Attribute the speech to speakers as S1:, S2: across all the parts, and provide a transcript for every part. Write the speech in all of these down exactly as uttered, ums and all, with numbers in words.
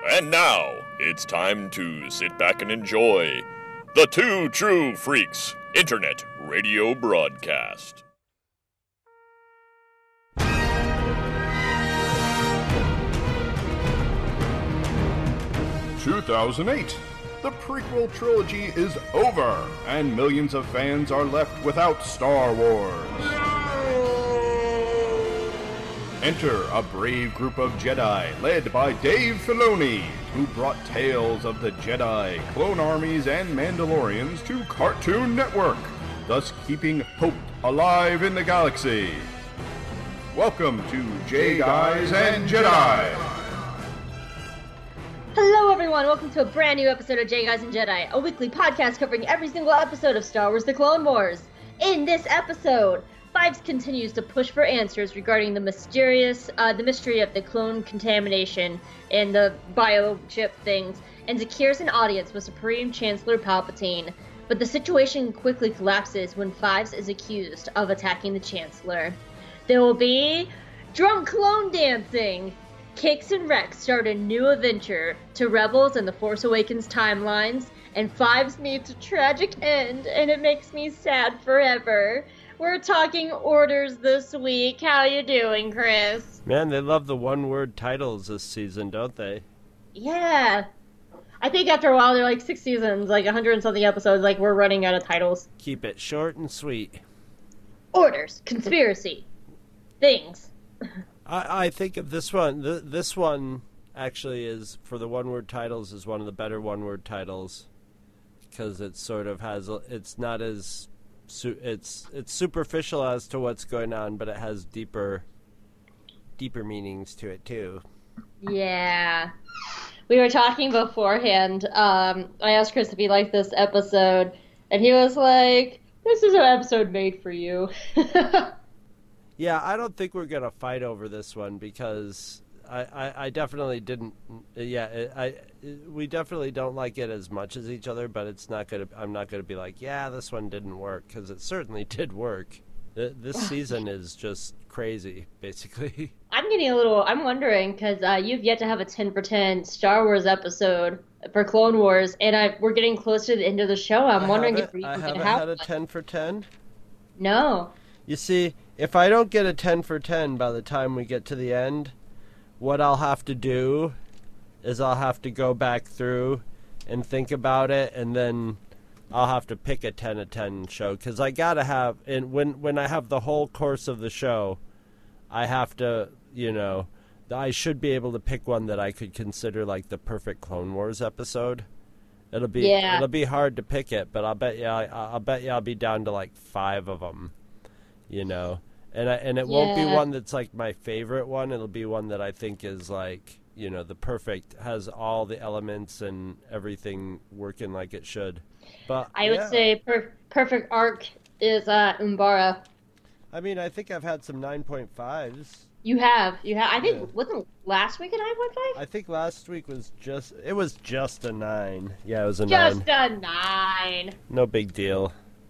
S1: And now, it's time to sit back and enjoy the Two True Freaks Internet Radio Broadcast.
S2: two thousand eight. The prequel trilogy is over, and millions of fans are left without Star Wars. Enter a brave group of Jedi led by Dave Filoni, who brought tales of the Jedi, clone armies, and Mandalorians to Cartoon Network, thus keeping hope alive in the galaxy. Welcome to J Guys and Jedi.
S3: Hello everyone, welcome to a brand new episode of J Guys and Jedi, a weekly podcast covering every single episode of Star Wars The Clone Wars. In this episode, Fives continues to push for answers regarding the mysterious, uh, the mystery of the clone contamination and the biochip things, and secures an audience with Supreme Chancellor Palpatine. But the situation quickly collapses when Fives is accused of attacking the Chancellor. There will be drunk clone dancing. Kix and Rex start a new adventure to Rebels and the Force Awakens timelines, and Fives meets a tragic end, and it makes me sad forever. We're talking orders this week. How you doing, Chris?
S4: Man, they love the one-word titles this season, don't they?
S3: Yeah. I think after a while, they're like six seasons, like a hundred and something episodes, like we're running out of titles.
S4: Keep it short and sweet.
S3: Orders, conspiracy, things.
S4: I, I think of this one, th- this one actually is, for the one-word titles, is one of the better one-word titles. Because it sort of has, a, it's not as... Su- it's it's superficial as to what's going on, but it has deeper deeper meanings to it too.
S3: Yeah. We were talking beforehand. Um, I asked Chris if he liked this episode, and he was like, "This is an episode made for you."
S4: Yeah, I don't think we're gonna fight over this one because I, I, I definitely didn't. Yeah, I, I we definitely don't like it as much as each other, but it's not gonna. I'm not gonna be like, yeah, this one didn't work, because it certainly did work. This season is just crazy, basically.
S3: I'm getting a little. I'm wondering because uh, you've yet to have a ten for ten Star Wars episode for Clone Wars, and I we're getting close to the end of the show. I'm
S4: I
S3: wondering
S4: haven't,
S3: if we
S4: I
S3: can
S4: haven't
S3: have
S4: had a ten for ten.
S3: No.
S4: You see, if I don't get a ten for ten by the time we get to the end, what I'll have to do is I'll have to go back through and think about it, and then I'll have to pick a ten of ten show, because I gotta have, and when when I have the whole course of the show, I have to, you know, I should be able to pick one that I could consider like the perfect Clone Wars episode. It'll be
S3: yeah.
S4: it'll be hard to pick it, but I'll bet you I, I'll bet you I'll be down to like five of them, you know. And I, and it yeah. won't be one that's like my favorite one. It'll be one that I think is like, you know, the perfect, has all the elements and everything working like it should. But
S3: I would
S4: yeah.
S3: say per- perfect arc is uh, Umbara.
S4: I mean, I think I've had some nine point fives.
S3: You have, you have. I think
S4: yeah.
S3: wasn't last week a nine point five?
S4: I think last week was just it was just a nine. Yeah, it was a
S3: just
S4: nine.
S3: Just a nine.
S4: No big deal.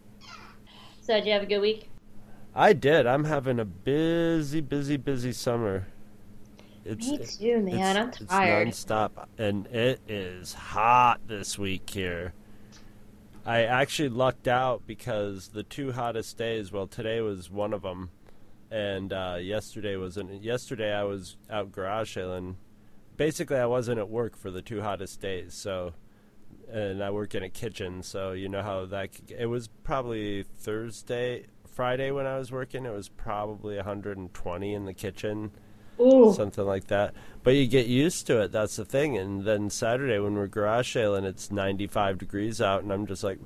S3: So did you have a good week?
S4: I did. I'm having a busy, busy, busy summer.
S3: It's, Me too, man. I'm tired.
S4: It's nonstop, and it is hot this week here. I actually lucked out because the two hottest days, well, today was one of them, and uh, yesterday wasn't. Yesterday I was out garage sailing. Basically, I wasn't at work for the two hottest days, so, and I work in a kitchen, so you know how that. It was probably Thursday. Friday when I was working, it was probably one hundred twenty in the kitchen,
S3: Ooh.
S4: something like that. But you get used to it, that's the thing. And then Saturday when we're garage sailing, it's ninety-five degrees out, and I'm just like,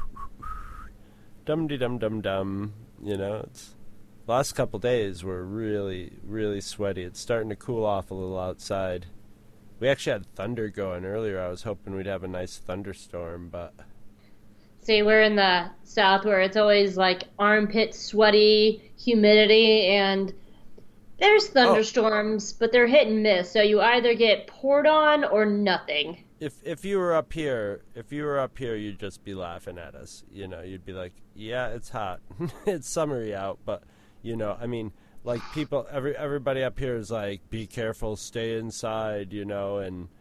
S4: dum-de-dum-dum-dum, you know. It's last couple days were really, really sweaty. It's starting to cool off a little outside. We actually had thunder going earlier. I was hoping we'd have a nice thunderstorm, but...
S3: See, we're in the south where it's always like armpit sweaty, humidity, and there's thunderstorms, oh. but they're hit and miss. So you either get poured on or nothing.
S4: If if you were up here, if you were up here, you'd just be laughing at us. You know, you'd be like, "Yeah, it's hot, it's summery out," but you know, I mean, like people, every everybody up here is like, "Be careful, stay inside," you know, and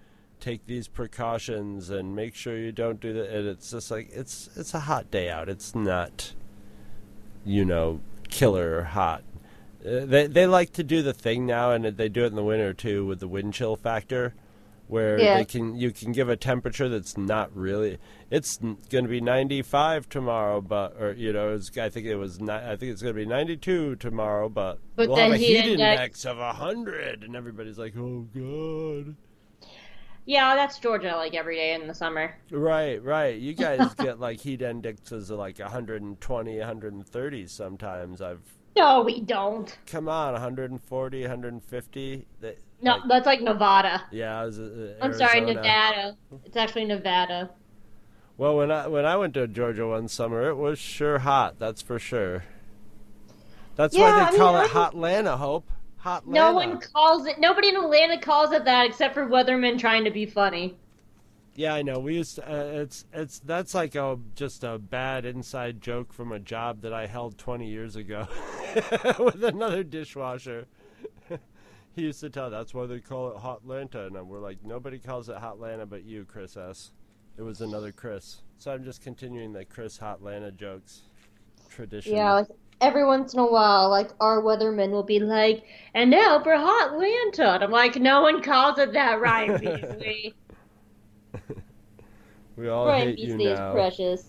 S4: take these precautions and make sure you don't do that. And it's just like, it's it's a hot day out. It's not, you know, killer hot. Uh, they they like to do the thing now, and they do it in the winter too with the wind chill factor, where
S3: Yeah.
S4: they can you can give a temperature that's not really. It's going to be ninety-five tomorrow, but or you know, it's, I think it was ni- I think it's going to be ninety-two tomorrow, but,
S3: But
S4: we'll
S3: the
S4: have a
S3: heat
S4: heat
S3: index-
S4: index of a hundred, and everybody's like, oh god.
S3: Yeah, that's Georgia like every day in the summer.
S4: Right, right. You guys get like heat indexes of like one twenty, one thirty sometimes. I've
S3: No, we don't.
S4: come on, one forty, one fifty. They,
S3: No,
S4: like,
S3: that's like Nevada.
S4: yeah, I was, uh,
S3: I'm sorry,
S4: Arizona.
S3: Nevada. It's actually Nevada.
S4: Well, when I when I went to Georgia one summer, it was sure hot. That's for sure. That's
S3: Yeah,
S4: why
S3: I
S4: they
S3: mean,
S4: call
S3: I-
S4: it Hotlanta, Hope. Hotlanta.
S3: No one calls it. Nobody in Atlanta calls it that except for weathermen trying to be funny.
S4: Yeah, I know. We used to, uh, it's it's that's like a just a bad inside joke from a job that I held twenty years ago with another dishwasher. He used to tell that's why they call it Hotlanta, and we're like, nobody calls it Hotlanta but you, Chris S. It was another Chris. So I'm just continuing the Chris Hotlanta jokes tradition.
S3: Yeah, like every once in a while, like our weathermen will be like, "And now for Hotlanta," and I'm like, "No one calls it that, Ryan Beasley."
S4: We all
S3: Ryan
S4: hate you
S3: Beasley is
S4: now.
S3: precious.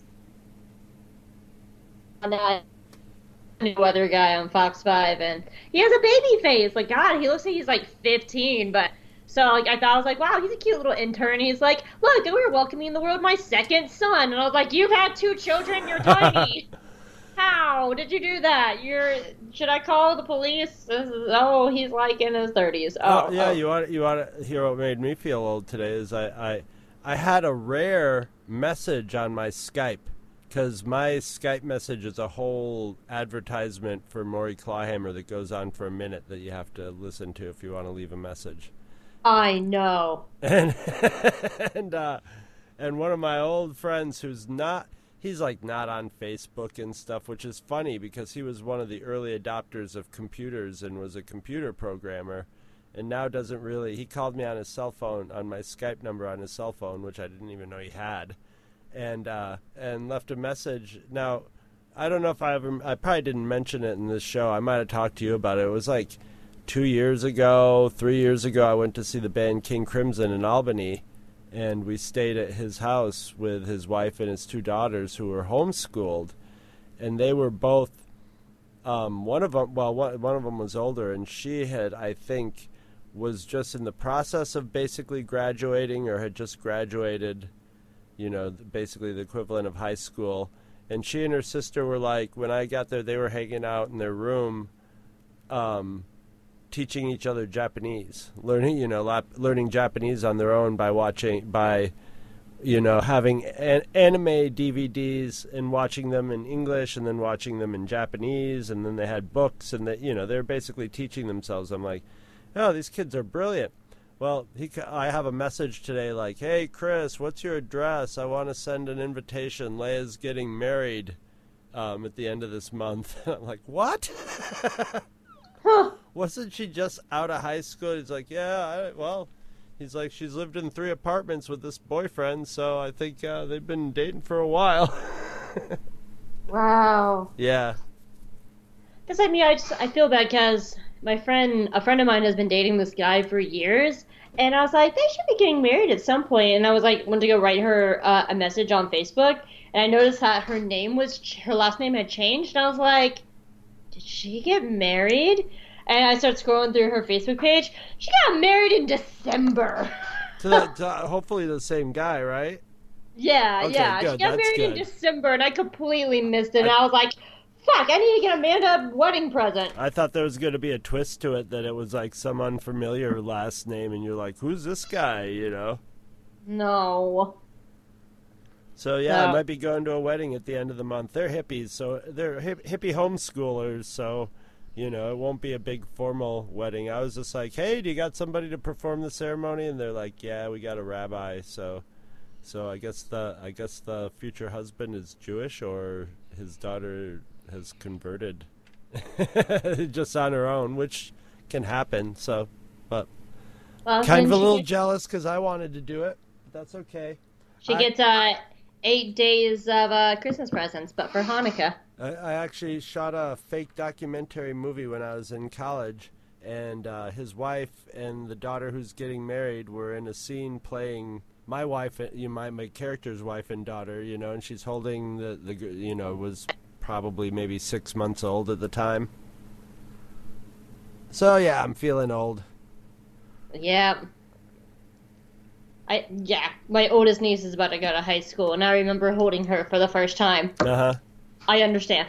S3: And I new weather guy on Fox five, and he has a baby face. Like, God, he looks like he's like fifteen, but so like I thought I was like, wow, he's a cute little intern. He's like, look, we're welcoming in the world my second son, and I was like, you've had two children, you're tiny. How did you do that? You're should I call the police? This is- Oh, he's like in his thirties. Oh,
S4: Oh, yeah,
S3: oh.
S4: you want you want to hear what made me feel old today is I I, I had a rare message on my Skype because my Skype message is a whole advertisement for Maury Clawhammer that goes on for a minute that you have to listen to if you want to leave a message.
S3: I know.
S4: And and uh, and one of my old friends who's not he's like not on Facebook and stuff, which is funny because he was one of the early adopters of computers and was a computer programmer, and now doesn't really. He called me on his cell phone, on my Skype number on his cell phone, which I didn't even know he had, and uh, and left a message. Now, I don't know if I ever, I probably didn't mention it in this show. I might have talked to you about it. It was like two years ago, three years ago. I went to see the band King Crimson in Albany. And we stayed at his house with his wife and his two daughters who were homeschooled. And they were both, um, one of them, well, one, one of them was older, and she had, I think, was just in the process of basically graduating or had just graduated, you know, basically the equivalent of high school. And she and her sister were like, when I got there, they were hanging out in their room, um, teaching each other Japanese, learning, you know, lap, learning Japanese on their own by watching, by, you know, having an, anime D V Ds and watching them in English and then watching them in Japanese, and then they had books, and that, you know, they're basically teaching themselves. I'm like, oh, these kids are brilliant. Well, he, I have a message today like, hey, Chris, what's your address? I want to send an invitation. Leia's getting married um, at the end of this month. I'm like, what?
S3: Huh.
S4: Wasn't she just out of high school? He's like, yeah, I, well, he's like, she's lived in three apartments with this boyfriend, so I think uh, they've been dating for a while.
S3: Wow.
S4: Yeah.
S3: Because I mean, I just I feel bad because my friend, a friend of mine, has been dating this guy for years, and I was like, they should be getting married at some point. And I was like, went to go write her uh, a message on Facebook, and I noticed that her name was ch- her last name had changed, and I was like, did she get married? And I started scrolling through her Facebook page. She got married in December.
S4: To that, to, hopefully the same guy, right?
S3: Yeah,
S4: Okay,
S3: yeah.
S4: good,
S3: She got
S4: that's
S3: married in
S4: good.
S3: December, and I completely missed it. And
S4: I-
S3: I was like, fuck, I need to get Amanda a wedding present.
S4: I thought there was going to be a twist to it, that it was like some unfamiliar last name, and you're like, who's this guy, you know?
S3: No.
S4: So, yeah, I
S3: No.
S4: might be going to a wedding at the end of the month. They're hippies, so they're hip, hippie homeschoolers, so, you know, it won't be a big formal wedding. I was just like, hey, do you got somebody to perform the ceremony? And they're like, yeah, we got a rabbi, so... So I guess the I guess the future husband is Jewish, or his daughter has converted just on her own, which can happen. So, but
S3: Well,
S4: Kind of
S3: then
S4: a
S3: she
S4: little
S3: gets,
S4: jealous because I wanted to do it. That's okay.
S3: she
S4: I-
S3: gets uh, eight days of uh, Christmas presents, but for Hanukkah.
S4: I, I actually shot a fake documentary movie when I was in college, and uh, his wife and the daughter who's getting married were in a scene playing my wife, you know, my my character's wife and daughter, you know, and she's holding the the you know was probably maybe six months old at the time. So yeah, I'm feeling old.
S3: Yeah. I yeah, my oldest niece is about to go to high school, and I remember holding her for the first time.
S4: Uh huh.
S3: I understand.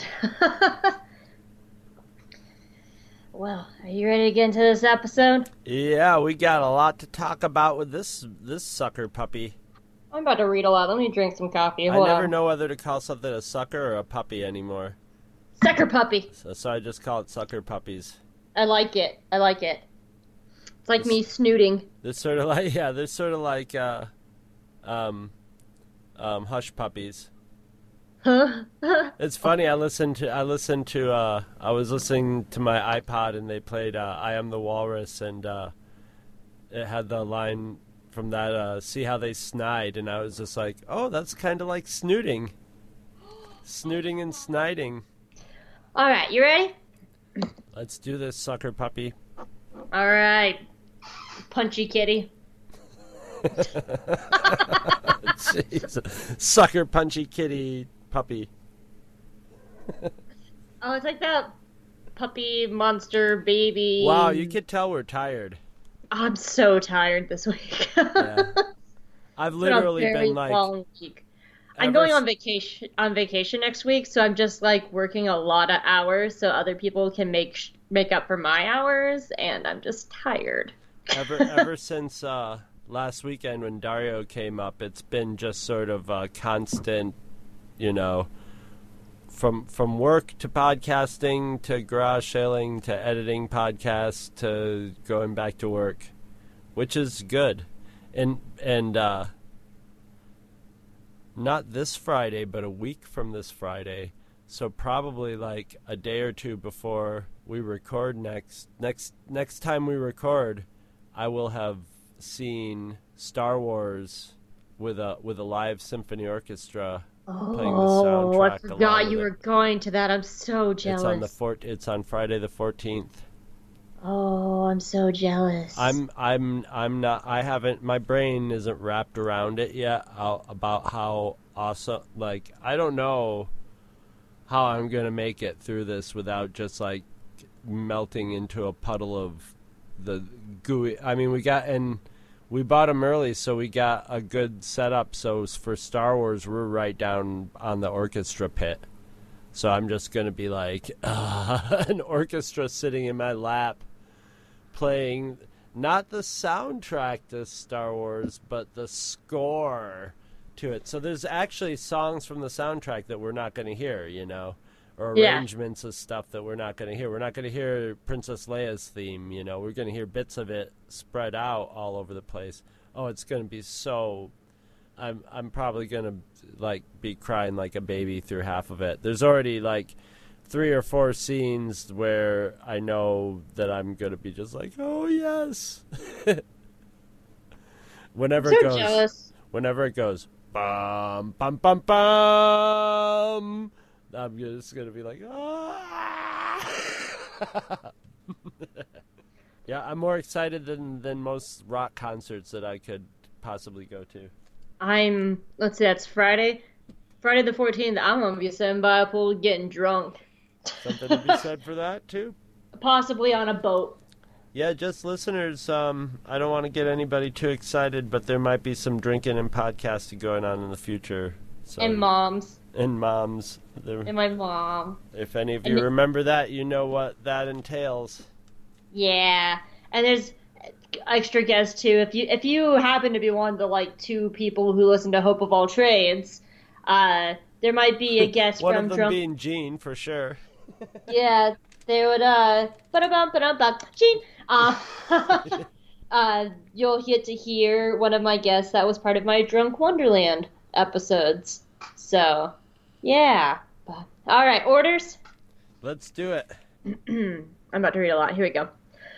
S3: Well, are you ready to get into this episode?
S4: Yeah, we got a lot to talk about with this this sucker puppy.
S3: I'm about to read a lot. Let me drink some coffee.
S4: I
S3: Hold
S4: never
S3: on.
S4: know whether to call something a sucker or a puppy anymore.
S3: Sucker puppy.
S4: So, so I just call it sucker puppies.
S3: I like it. I like it. It's like me snooting.
S4: They're sort of like yeah, they're sort of like uh, um, um, hush puppies.
S3: Huh?
S4: It's funny. I listened to I listened to uh, I was listening to my iPod and they played uh, "I Am the Walrus" and uh, it had the line from that uh, "See how they snide," and I was just like, oh, that's kind of like snooting, snooting and sniding.
S3: All right, you ready?
S4: Let's do this, sucker puppy.
S3: All right, punchy kitty.
S4: Jeez. Sucker punchy kitty puppy.
S3: Oh, it's like that puppy monster baby.
S4: Wow, you could tell we're tired.
S3: I'm so tired this week.
S4: Yeah. I've
S3: It's been a
S4: literally
S3: very
S4: been like
S3: long week. I'm
S4: ever
S3: going
S4: s-
S3: on vacation on vacation next week, so I'm just like working a lot of hours so other people can make sh- make up for my hours, and I'm just tired.
S4: ever ever since uh, last weekend when Dario came up, it's been just sort of a constant, you know, from from work to podcasting to garage sailing to editing podcasts to going back to work, which is good, and and uh, not this Friday, but a week from this Friday. So probably like a day or two before we record next next next time we record, I will have seen Star Wars with a with a live symphony orchestra playing the
S3: Oh,
S4: soundtrack.
S3: I
S4: along
S3: forgot
S4: with
S3: you
S4: it.
S3: were going to that. I'm so
S4: It's
S3: jealous.
S4: on the fort. It's on Friday the fourteenth.
S3: Oh, I'm so jealous.
S4: I'm I'm I'm not. I haven't. My brain isn't wrapped around it yet. uh, About how awesome. Like I don't know how I'm gonna make it through this without just like melting into a puddle of the gooey. I mean, we got and we bought them early, so we got a good setup. So s- for Star Wars, we're right down on the orchestra pit. So I'm just gonna be like uh, an orchestra sitting in my lap, playing not the soundtrack to Star Wars, but the score to it. So there's actually songs from the soundtrack that we're not going to hear, you know, or
S3: Yeah.
S4: arrangements of stuff that we're not going to hear. We're not going to hear Princess Leia's theme, you know. We're going to hear bits of it spread out all over the place. Oh, it's going to be so. I'm I'm probably going to like be crying like a baby through half of it. There's already like three or four scenes where I know that I'm going to be just like, "Oh, yes." Whenever
S3: so
S4: it goes
S3: jealous.
S4: whenever it goes bum bum bum bum, I'm just gonna be like, ah. Yeah, I'm more excited than than most rock concerts that I could possibly go to.
S3: I'm. Let's see. That's Friday. Friday the fourteenth. I'm gonna be sitting by a pool getting drunk,
S4: Something to be said for that too.
S3: possibly on a boat.
S4: Yeah, just listeners. Um, I don't want to get anybody too excited, but there might be some drinking and podcasting going on in the future. So,
S3: And moms.
S4: and moms. There,
S3: And my mom.
S4: if any of
S3: and
S4: you
S3: it-
S4: remember that, you know what that entails.
S3: Yeah. And there's extra guests too. If you if you happen to be one of the like two people who listen to Hope of All Trades, uh, there might be a guest
S4: One
S3: from
S4: of them
S3: Drunk.
S4: being Gene, for sure.
S3: Yeah, they would uh ba-da-bum, ba-dum-bum. Gene. Uh, uh you'll get to hear one of my guests that was part of my Drunk Wonderland episodes. So, yeah. All right, orders.
S4: Let's do it.
S3: I'm about to read a lot. Here we go.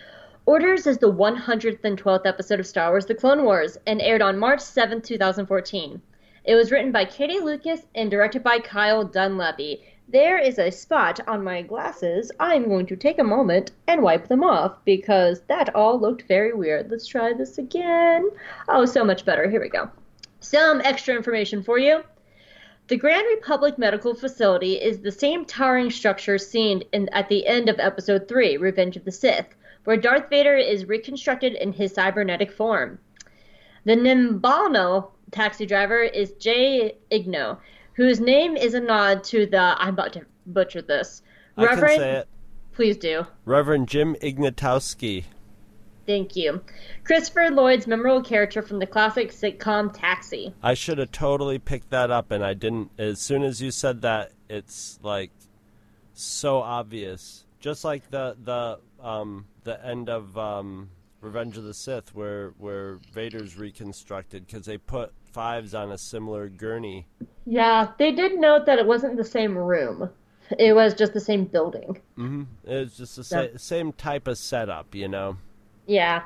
S3: Orders is the one hundred twelfth episode of Star Wars The Clone Wars and aired on March seventh, twenty fourteen. It was written by Katie Lucas and directed by Kyle Dunleavy. There is a spot on my glasses. I'm going to take a moment and wipe them off because that all looked very weird. Let's try this again. Oh, so much better. Here we go. Some extra information for you. The Grand Republic Medical Facility is the same towering structure seen in, at the end of Episode three, Revenge of the Sith, where Darth Vader is reconstructed in his cybernetic form. The Nimbano taxi driver is Jay Igno, whose name is a nod to the, I'm about to butcher this.
S4: I
S3: Reverend,
S4: can say it.
S3: Please do.
S4: Reverend Jim Ignatowski.
S3: Thank you. Christopher Lloyd's memorable character from the classic sitcom Taxi.
S4: I should have totally picked that up, and I didn't. As soon as you said that, it's like so obvious. Just like the the um the end of um Revenge of the Sith, where where Vader's reconstructed because they put Fives on a similar gurney.
S3: Yeah, they did note that it wasn't the same room. It was just the same building.
S4: Mm-hmm. It was just the sa-
S3: Yeah.
S4: same type of setup, you know.
S3: Yeah.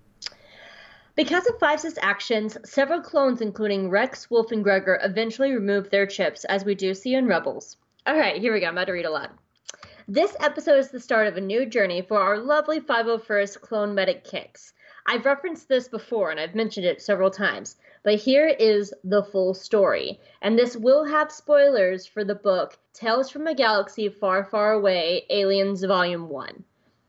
S3: Because of Fives' actions, several clones, including Rex, Wolf, and Gregor, eventually removed their chips, as we do see in Rebels. Alright, here we go. I'm about to read a lot. This episode is the start of a new journey for our lovely five oh first clone medic Kix. I've referenced this before, and I've mentioned it several times, but here is the full story. And this will have spoilers for the book Tales from a Galaxy Far, Far Away, Aliens Volume one.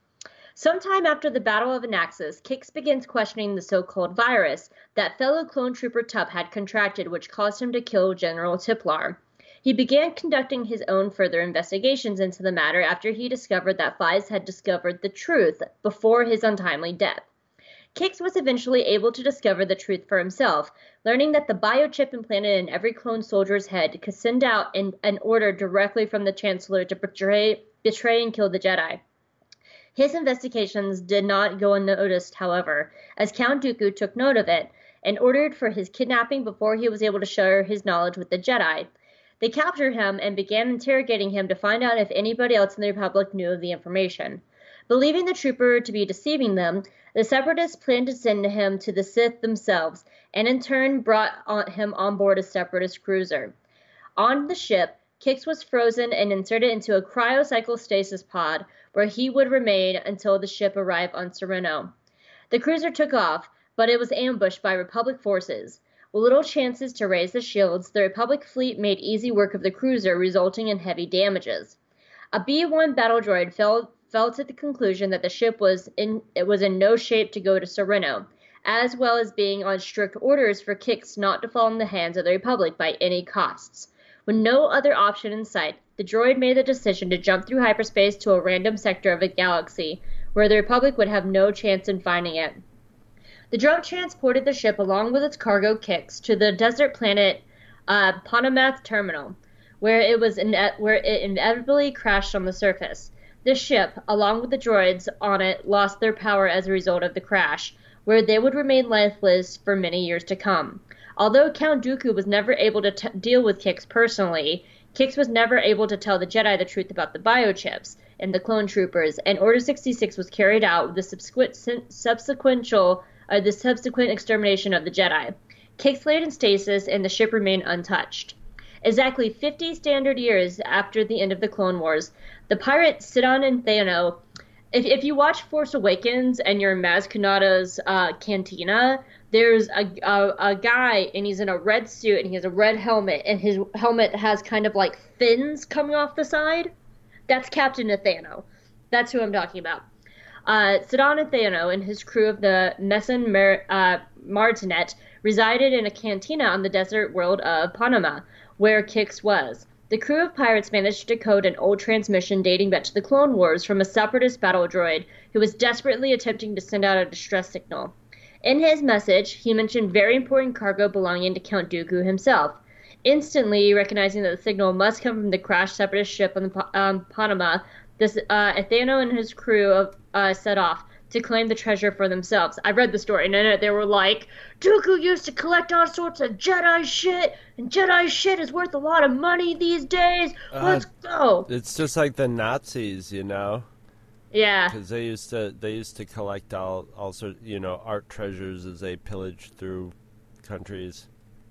S3: Sometime after the Battle of Anaxis, Kix begins questioning the so-called virus that fellow clone trooper Tup had contracted, which caused him to kill General Tiplar. He began conducting his own further investigations into the matter after he discovered that Fives had discovered the truth before his untimely death. Kix was eventually able to discover the truth for himself, learning that the biochip implanted in every clone soldier's head could send out an, an order directly from the Chancellor to betray, betray and kill the Jedi. His investigations did not go unnoticed, however, as Count Dooku took note of it and ordered for his kidnapping before he was able to share his knowledge with the Jedi. They captured him and began interrogating him to find out if anybody else in the Republic knew of the information. Believing the trooper to be deceiving them, the Separatists planned to send him to the Sith themselves, and in turn brought on him on board a Separatist cruiser. On the ship, Kix was frozen and inserted into a cryocyclostasis pod, where he would remain until the ship arrived on Sereno. The cruiser took off, but it was ambushed by Republic forces. With little chances to raise the shields, the Republic fleet made easy work of the cruiser, resulting in heavy damages. A B one battle droid fell, fell to the conclusion that the ship was in, it was in no shape to go to Sereno, as well as being on strict orders for Kix not to fall in the hands of the Republic by any costs. With no other option in sight, the droid made the decision to jump through hyperspace to a random sector of a galaxy, where the Republic would have no chance in finding it. The drone transported the ship along with its cargo Kix to the desert planet uh, Ponomath Terminal, where it was ine- where it inevitably crashed on the surface. The ship, along with the droids on it, lost their power as a result of the crash, where they would remain lifeless for many years to come. Although Count Dooku was never able to t- deal with Kix personally, Kix was never able to tell the Jedi the truth about the biochips and the clone troopers, and Order sixty-six was carried out with the subsequent, subsequential, uh, the subsequent extermination of the Jedi. Kix laid in stasis, and the ship remained untouched. Exactly fifty standard years after the end of the Clone Wars, the pirates Sidon and Theano. If, if you watch Force Awakens and you're in Maz Kanata's uh, cantina, there's a, a a guy and he's in a red suit and he has a red helmet and his helmet has kind of like fins coming off the side. That's Captain Nathano. That's who I'm talking about. Uh, Sidon Nathano and his crew of the Messon Mar- uh, Martinet resided in a cantina on the desert world of Panama, where Kix was. The crew of pirates managed to decode an old transmission dating back to the Clone Wars from a Separatist battle droid who was desperately attempting to send out a distress signal. In his message, he mentioned very important cargo belonging to Count Dooku himself. Instantly recognizing that the signal must come from the crashed Separatist ship on the um, Panama, this, uh, Athano and his crew uh, set off to claim the treasure for themselves. I read the story, and in it they were like, Dooku used to collect all sorts of Jedi shit, and Jedi shit is worth a lot of money these days. Let's
S4: uh,
S3: go.
S4: It's just like the Nazis, you know?
S3: Yeah.
S4: Because they used to they used to collect all also you know art treasures as they pillaged through countries.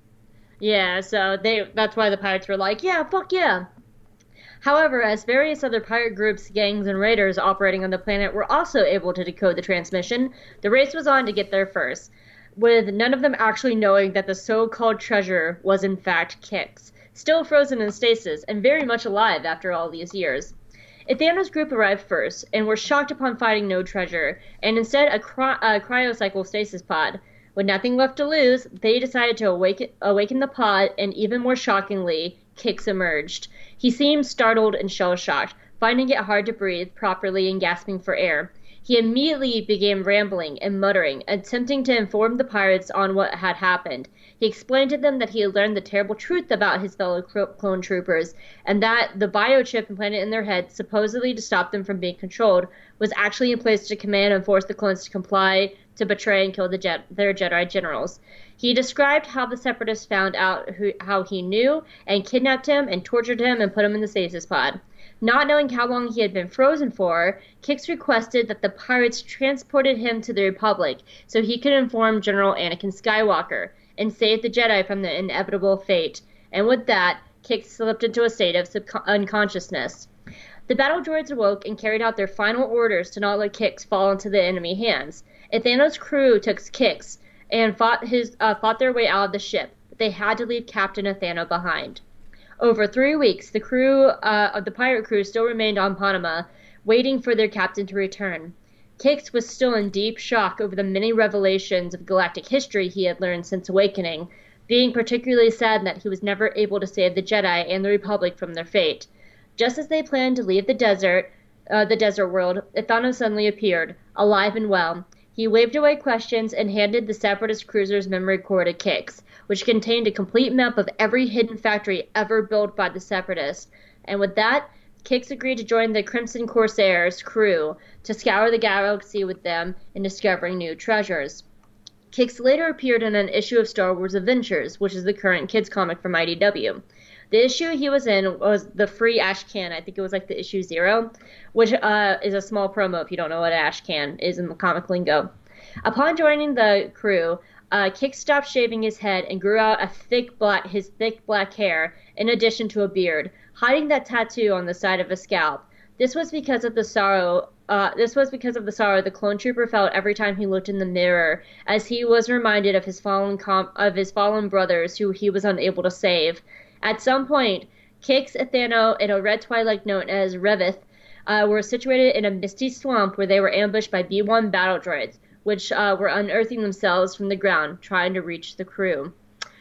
S3: Yeah, so they that's why the pirates were like, yeah, fuck yeah. However, as various other pirate groups, gangs, and raiders operating on the planet were also able to decode the transmission, the race was on to get there first, with none of them actually knowing that the so-called treasure was in fact Kix, still frozen in stasis and very much alive after all these years. Athana's group arrived first, and were shocked upon finding no treasure, and instead a, cry- a cryocycle stasis pod. With nothing left to lose, they decided to awaken, awaken the pod, and even more shockingly, Kix emerged. He seemed startled and shell-shocked, finding it hard to breathe properly and gasping for air. He immediately began rambling and muttering, attempting to inform the pirates on what had happened. He explained to them that he had learned the terrible truth about his fellow clone troopers, and that the biochip implanted in their heads, supposedly to stop them from being controlled, was actually in place to command and force the clones to comply, to betray and kill the Je- their Jedi generals. He described how the Separatists found out who, how he knew, and kidnapped him, and tortured him, and put him in the stasis pod. Not knowing how long he had been frozen for, Kix requested that the pirates transported him to the Republic so he could inform General Anakin Skywalker and save the Jedi from the inevitable fate. And with that, Kix slipped into a state of subcon- unconsciousness. The battle droids awoke and carried out their final orders to not let Kix fall into the enemy hands. Athana's crew took Kix and fought, his, uh, fought their way out of the ship, but they had to leave Captain Athana behind. Over three weeks, the crew uh, of the pirate crew still remained on Panama, waiting for their captain to return. Kix was still in deep shock over the many revelations of galactic history he had learned since awakening, being particularly saddened that he was never able to save the Jedi and the Republic from their fate. Just as they planned to leave the desert, uh, the desert world, Athana suddenly appeared, alive and well. He waved away questions and handed the Separatist cruiser's memory core to Kix, which contained a complete map of every hidden factory ever built by the Separatists. And with that, Kix agreed to join the Crimson Corsairs crew to scour the galaxy with them in discovering new treasures. Kix later appeared in an issue of Star Wars Adventures, which is the current kids comic from I D W. The issue he was in was the free ash can. I think it was like the issue zero, which uh, is a small promo if you don't know what ash can is in the comic lingo. Upon joining the crew, uh, Kix stopped shaving his head and grew out a thick black his thick black hair in addition to a beard, hiding that tattoo on the side of his scalp. This was because of the sorrow. Uh, this was because of the sorrow the clone trooper felt every time he looked in the mirror, as he was reminded of his fallen com- of his fallen brothers who he was unable to save. At some point, Kix, Athano, and a red twilight known as Revith uh, were situated in a misty swamp where they were ambushed by B one battle droids, which uh, were unearthing themselves from the ground, trying to reach the crew.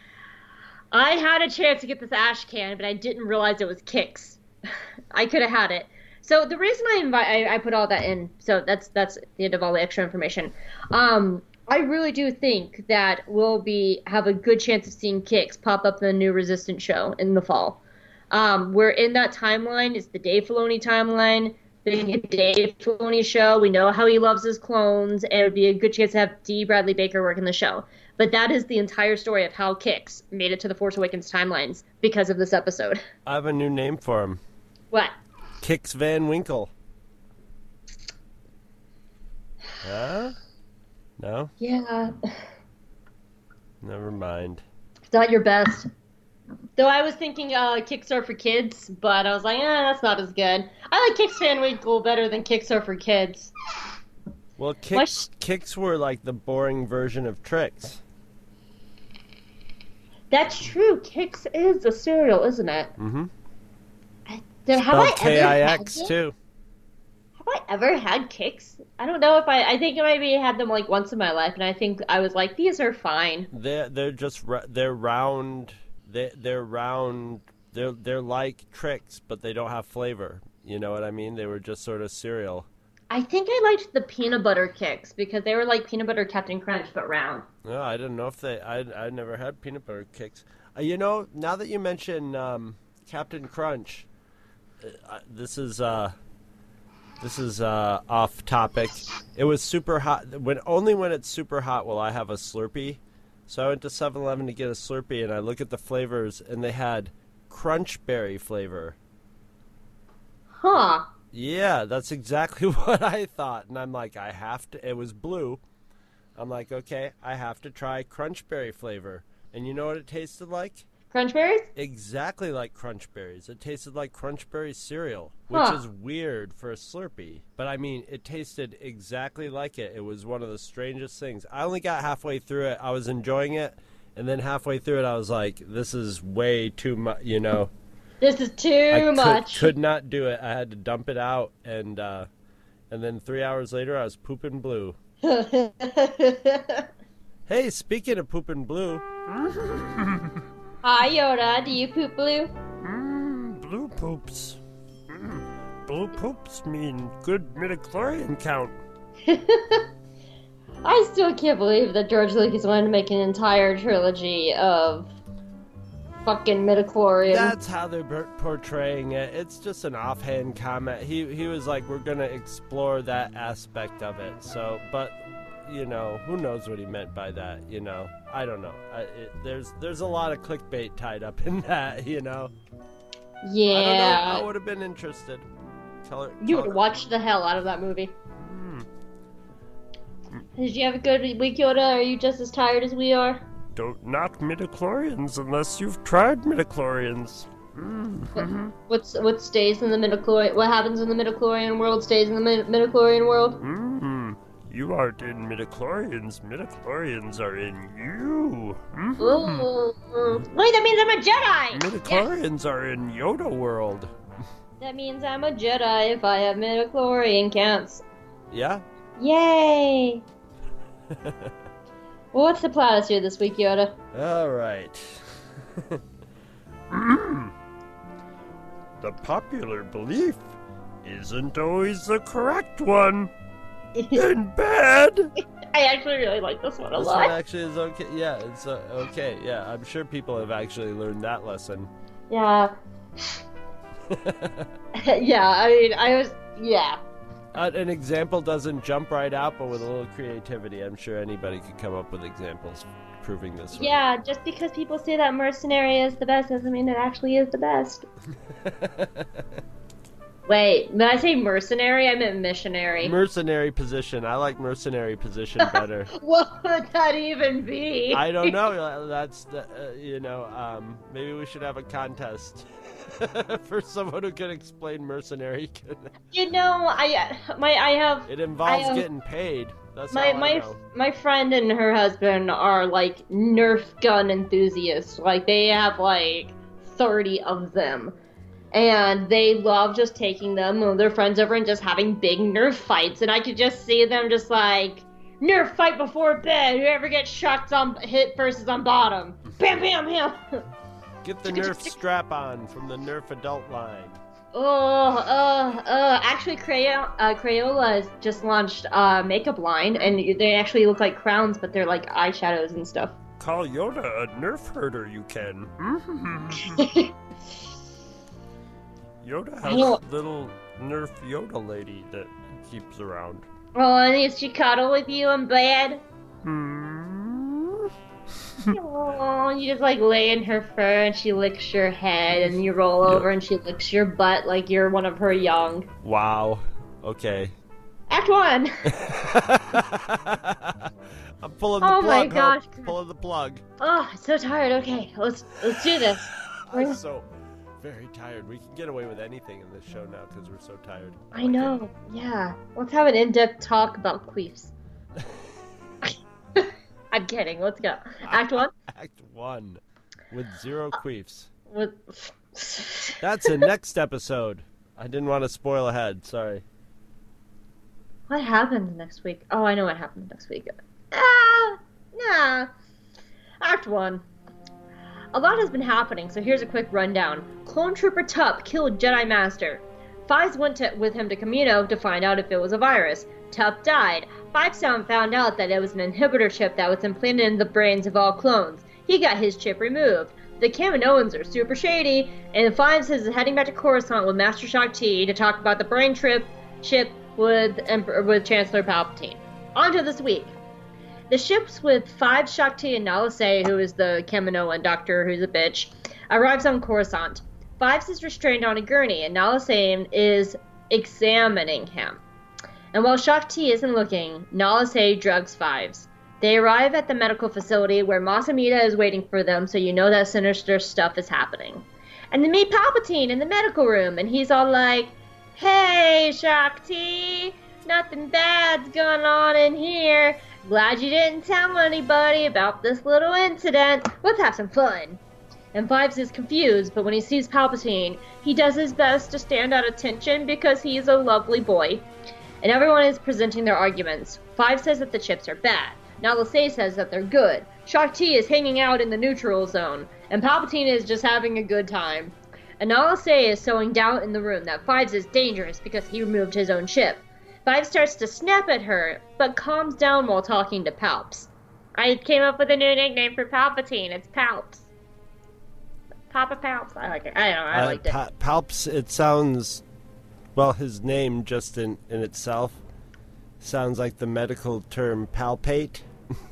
S3: I had a chance to get this ash can, but I didn't realize it was Kix. I could have had it. So the reason I, invi- I I put all that in, so that's that's the end of all the extra information. Um, I really do think that we'll be have a good chance of seeing Kix pop up in the new Resistance show in the fall. Um, we're in that timeline. It's the Dave Filoni timeline. Being a Dave Filoni show, we know how he loves his clones, and it would be a good chance to have D. Bradley Baker work in the show. But that is the entire story of how Kix made it to the Force Awakens timelines because of this episode.
S4: I have a new name for him.
S3: What?
S4: Kix Van Winkle. Huh? No?
S3: Yeah.
S4: Never mind.
S3: It's not your best. Though I was thinking uh, Kix are for kids, but I was like, eh, that's not as good. I like Kix Van Winkle better than Kix are for kids.
S4: Well, Kix, Kix were like the boring version of Trix.
S3: That's true. Kix is a cereal, isn't it?
S4: Mm-hmm.
S3: I, have I
S4: K I
S3: ever
S4: X
S3: had
S4: too.
S3: Have I ever had Kix? I don't know if I. I think I maybe had them like once in my life, and I think I was like, these are fine.
S4: They're they're just they're round. They they're round. They're they're like Trix, but they don't have flavor. You know what I mean? They were just sort of cereal.
S3: I think I liked the peanut butter Kix because they were like peanut butter Captain Crunch, but round.
S4: No, I didn't know if they. I I never had peanut butter Kix. Uh, you know, now that you mention um, Captain Crunch, uh, this is uh, this is uh, off topic. It was super hot. When only when it's super hot will I have a Slurpee. So I went to seven eleven to get a Slurpee, and I look at the flavors, and they had Crunch Berry flavor.
S3: Huh.
S4: Yeah, that's exactly what I thought. And I'm like, I have to, it was blue. I'm like, okay, I have to try Crunch Berry flavor. And you know what it tasted like?
S3: Crunch berries?
S4: Exactly like Crunch Berries. It tasted like Crunch Berry cereal, which
S3: Huh.
S4: is weird for a Slurpee. But I mean, it tasted exactly like it. It was one of the strangest things. I only got halfway through it. I was enjoying it. And then halfway through it, I was like, this is way too much, you know.
S3: This is too
S4: I could,
S3: much.
S4: could not do it. I had to dump it out. And, uh, and then three hours later, I was pooping blue. Hey, speaking of pooping blue.
S3: Hi, Yoda. Do you poop blue?
S4: Mm, blue poops. Mm, blue poops mean good midichlorian count.
S3: I still can't believe that George Lucas wanted to make an entire trilogy of fucking midichlorian.
S4: That's how they're per- portraying it. It's just an offhand comment. He he was like, we're gonna explore that aspect of it. So, but you know, who knows what he meant by that? You know, I don't know. I, it, there's there's a lot of clickbait tied up in that. You know.
S3: Yeah.
S4: I don't know. I would have been interested. Tell her.
S3: You
S4: tell
S3: would
S4: her.
S3: watch the hell out of that movie.
S4: Mm.
S3: Did you have a good week, Yoda? Are you just as tired as we are?
S4: Don't knock midichlorians unless you've tried midichlorians. Mm-hmm.
S3: What's what stays in the midichlorian? What happens in the midichlorian world stays in the mid- midichlorian world?
S4: Mm-hmm. You aren't in midichlorians. Midichlorians are in you. Mm-hmm.
S3: Ooh. Wait, that means I'm a Jedi.
S4: Midichlorians
S3: Yes.
S4: are in Yoda world.
S3: That means I'm a Jedi if I have midichlorian counts.
S4: Yeah.
S3: Yay! Well, what's the platosphere this week, Yoda?
S4: All right. mm. The popular belief isn't always the correct one. And bad.
S3: I actually really like this one a
S4: This
S3: lot.
S4: one actually is okay. Yeah, it's uh, okay. Yeah, I'm sure people have actually learned that lesson.
S3: Yeah. Yeah, I mean, I was, yeah.
S4: Uh, an example doesn't jump right out, but with a little creativity, I'm sure anybody could come up with examples proving this. one.
S3: Yeah, just because people say that mercenary is the best doesn't mean it actually is the best. Wait, did I say mercenary? I meant missionary.
S4: Mercenary position. I like mercenary position better.
S3: What would that even be?
S4: I don't know. That's the, uh, you know. Um, maybe we should have a contest for someone who can explain mercenary.
S3: You know, I my I have
S4: It involves
S3: I have-
S4: getting paid. That's
S3: my
S4: all I
S3: my
S4: know.
S3: my friend and her husband are like Nerf gun enthusiasts. Like they have like thirty of them. And they love just taking them and their friends over and just having big Nerf fights. And I could just see them just like, Nerf fight before bed. Whoever gets shots on hit first is on bottom. Bam, bam, bam.
S4: Get the Nerf strap on from the Nerf adult line.
S3: Oh, uh, uh, actually, Crayola, uh, Crayola has just launched a makeup line, and they actually look like crowns, but they're like eyeshadows and stuff.
S4: Call Yoda a Nerf herder, you can. Yoda has
S3: I know-
S4: a little Nerf Yoda lady that he keeps around.
S3: Oh, and does she cuddle with you in bed?
S4: Hmm.
S3: Oh, you just like lay in her fur and she licks your head and you roll
S4: Yeah.
S3: over and she licks your butt like you're one of her young.
S4: Wow. Okay.
S3: Act one!
S4: I'm pulling the
S3: Oh my
S4: plug.
S3: gosh.
S4: Hope. Pulling the plug.
S3: Oh, I'm so tired. Okay, let's let's do this.
S4: I'm so very tired. We can get away with anything in this show now because we're so tired.
S3: I know, yeah. Let's have an in-depth talk about queefs. I'm kidding, let's go. Act one?
S4: Act one. With zero queefs.
S3: With...
S4: That's the next episode. I didn't want to spoil ahead. Sorry.
S3: What happens next week? Oh, I know what happens next week. Ah, nah. Act one. A lot has been happening, so here's a quick rundown. Clone Trooper Tup killed Jedi Master. Fives went to, with him to Kamino to find out if it was a virus. Tup died. Fives found out that it was an inhibitor chip that was implanted in the brains of all clones. He got his chip removed. The Kaminoans are super shady, and Fives is heading back to Coruscant with Master Shaak Ti to talk about the brain trip chip with Emperor, with Chancellor Palpatine. On to this week. The ships with Five, Shaak Ti, and Nala Se, who is the Kaminoan doctor who's a bitch, arrives on Coruscant. Fives is restrained on a gurney, and Nala Se is examining him. And while Shakti isn't looking, Nala Se drugs Fives. They arrive at the medical facility where Mas Amedda is waiting for them, so you know that sinister stuff is happening. And they meet Palpatine in the medical room, and he's all like, "Hey, Shakti, nothing bad's going on in here. Glad you didn't tell anybody about this little incident. Let's have some fun." And Fives is confused, but when he sees Palpatine, he does his best to stand at attention because he's a lovely boy. And everyone is presenting their arguments. Fives says that the chips are bad. Nala Se says that they're good. Shakti is hanging out in the neutral zone. And Palpatine is just having a good time. And Nala Se is sewing down in the room that Fives is dangerous because he removed his own chip. Fives starts to snap at her, but calms down while talking to Palps. "I came up with a new nickname for Palpatine. It's Palps. Papa Palps." I like it. I don't know. I
S4: uh,
S3: liked it.
S4: Pa- Palps, it sounds... Well, his name just in, in itself sounds like the medical term palpate.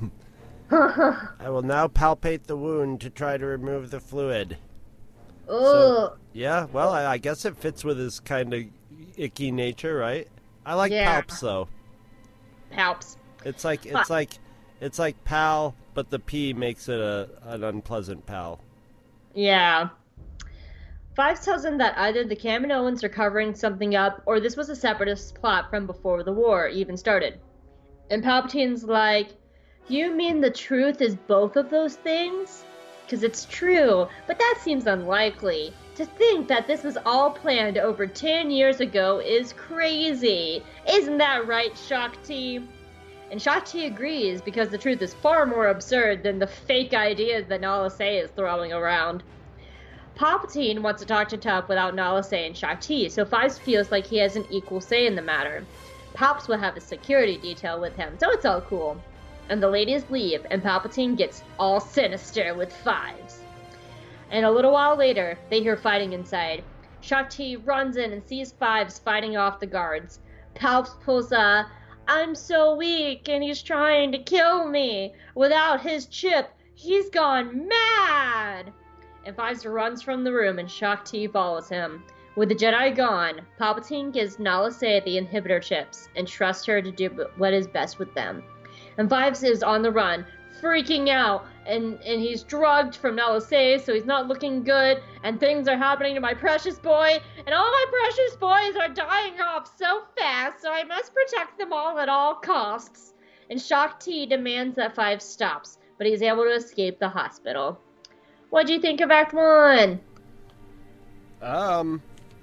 S4: "I will now palpate the wound to try to remove the fluid."
S3: Ooh.
S4: So, yeah, well, I, I guess it fits with his kind of icky nature, right? I like
S3: Yeah.
S4: Palps, though.
S3: Palps.
S4: It's like it's like it's like pal, but the P makes it a an unpleasant pal.
S3: Yeah. Fives tells him that either the Kaminoans are covering something up, or this was a separatist plot from before the war even started. And Palpatine's like, "You mean the truth is both of those things? Because it's true, but that seems unlikely. To think that this was all planned over ten years ago is crazy. Isn't that right, Shakti?" And Shakti agrees because the truth is far more absurd than the fake ideas that Nala Se is throwing around. Palpatine wants to talk to Tup without Nala Se and Shakti, so Fives feels like he has an equal say in the matter. Palps will have a security detail with him, so it's all cool. And the ladies leave, and Palpatine gets all sinister with Fives. And a little while later, they hear fighting inside. Shakti runs in and sees Fives fighting off the guards. Palps pulls a, "I'm so weak, and he's trying to kill me. Without his chip, he's gone mad." And Fives runs from the room, and Shakti follows him. With the Jedi gone, Palpatine gives Nala Se the inhibitor chips, and trusts her to do what is best with them. And Fives is on the run, freaking out, and, and he's drugged from Nala Se, so he's not looking good, and things are happening to my precious boy, and all my precious boys are dying off so fast, so I must protect them all at all costs. And Shakti demands that Fives stops, but he's able to escape the hospital. What'd you think of Act One?
S4: Um,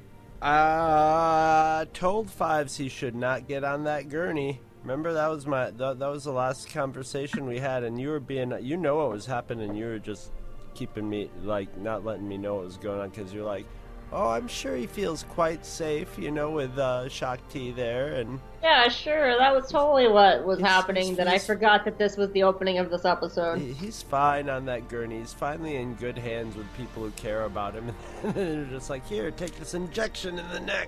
S4: I told Fives he should not get on that gurney. Remember, that was my that, that was the last conversation we had, and you were being, you know what was happening, you were just keeping me, like, not letting me know what was going on, because you're like, "Oh, I'm sure he feels quite safe, you know, with uh, Shakti there," and...
S3: Yeah, sure, that was totally what was
S4: He's-
S3: happening,
S4: he's-
S3: that I
S4: he's-
S3: forgot that this was the opening of this episode.
S4: He- He's fine on that gurney. He's finally in good hands with people who care about him. And they're just like, "Here, take this injection in the neck."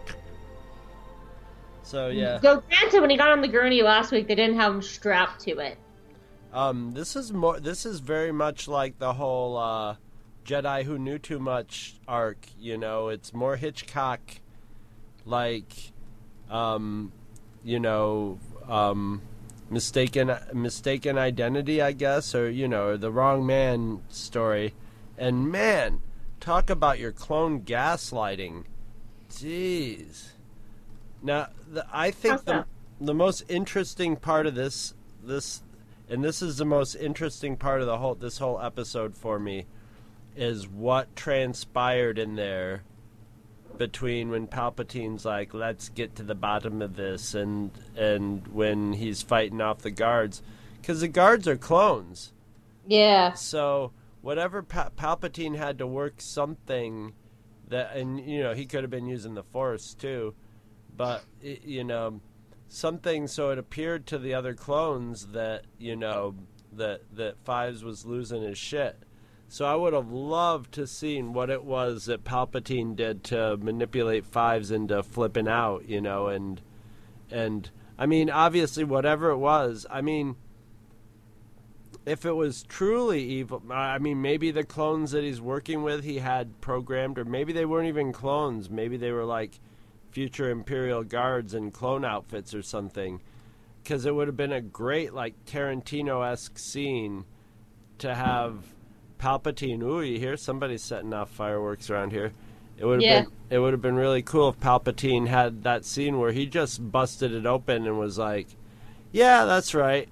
S4: So, yeah.
S3: So granted, when he got on the gurney last week, they didn't have him strapped to it.
S4: Um, this is more. This is very much like the whole uh, Jedi Who Knew Too Much arc. You know, it's more Hitchcock, like, um, you know, um, mistaken mistaken identity, I guess, or you know, the wrong man story. And man, talk about your clone gaslighting. Jeez. Now, the, I think
S3: How's
S4: the
S3: that?
S4: the most interesting part of this this and this is the most interesting part of the whole this whole episode for me is what transpired in there between when Palpatine's like, "Let's get to the bottom of this," and and when he's fighting off the guards, because the guards are clones.
S3: Yeah.
S4: So whatever pa- Palpatine had to work something that, and you know, he could have been using the Force too, but it, you know, something so it appeared to the other clones that you know that that Fives was losing his shit. So I would have loved to seen what it was that Palpatine did to manipulate Fives into flipping out, you know, and and I mean, obviously, whatever it was, I mean, if it was truly evil, I mean, maybe the clones that he's working with he had programmed, or maybe they weren't even clones. Maybe they were like future Imperial Guards in clone outfits or something, because it would have been a great, like, Tarantino-esque scene to have Palpatine. Ooh, you hear somebody setting off fireworks around here. It would have
S3: Yeah.
S4: been it would have been really cool if Palpatine had that scene where he just busted it open and was like, "Yeah, that's right.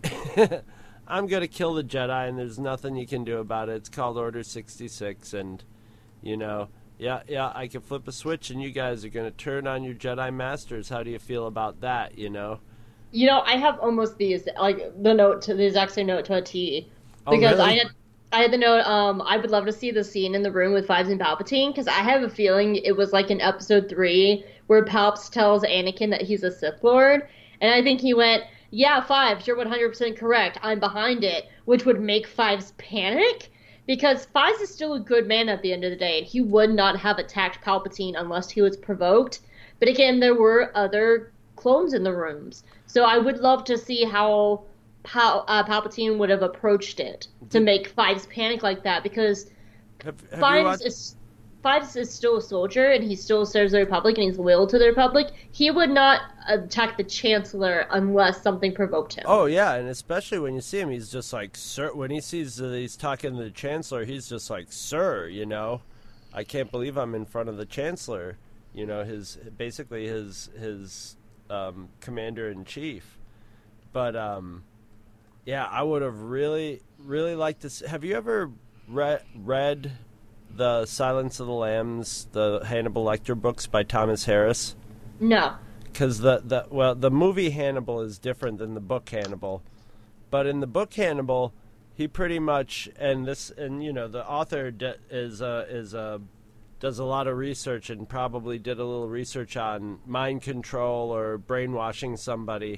S4: I'm gonna kill the Jedi, and there's nothing you can do about it. It's called Order sixty-six, and you know, yeah, yeah, I can flip a switch, and you guys are gonna turn on your Jedi Masters. How do you feel about that? You know?"
S3: You know, I have almost these, like, the note to the exact same note to a T.
S4: Oh,
S3: Because
S4: really?
S3: I had I had the note, um, I would love to see the scene in the room with Fives and Palpatine, because I have a feeling it was like in episode three where Palps tells Anakin that he's a Sith Lord, and I think he went, yeah, Fives, you're one hundred percent correct, I'm behind it, which would make Fives panic, because Fives is still a good man at the end of the day, and he would not have attacked Palpatine unless he was provoked. But again, there were other clones in the rooms, so I would love to see how Pal- uh, Palpatine would have approached it to make Fives panic like that, because
S4: Have, have you
S3: Fives
S4: watched?
S3: is Fives is still a soldier and he still serves the Republic and he's loyal to the Republic. He would not attack the Chancellor unless something provoked him.
S4: Oh yeah, and especially when you see him, he's just like, "Sir." When he sees that he's talking to the Chancellor, he's just like, "Sir," you know. I can't believe I'm in front of the Chancellor. You know, his basically his his um, commander in chief. But um, yeah, I would have really really liked to. See, have you ever re- read the Silence of the Lambs, the Hannibal Lecter books by Thomas Harris?
S3: No.
S4: Because the, the well, the movie Hannibal is different than the book Hannibal, but in the book Hannibal, he pretty much and this and you know the author de, is uh, is uh, does a lot of research and probably did a little research on mind control or brainwashing somebody,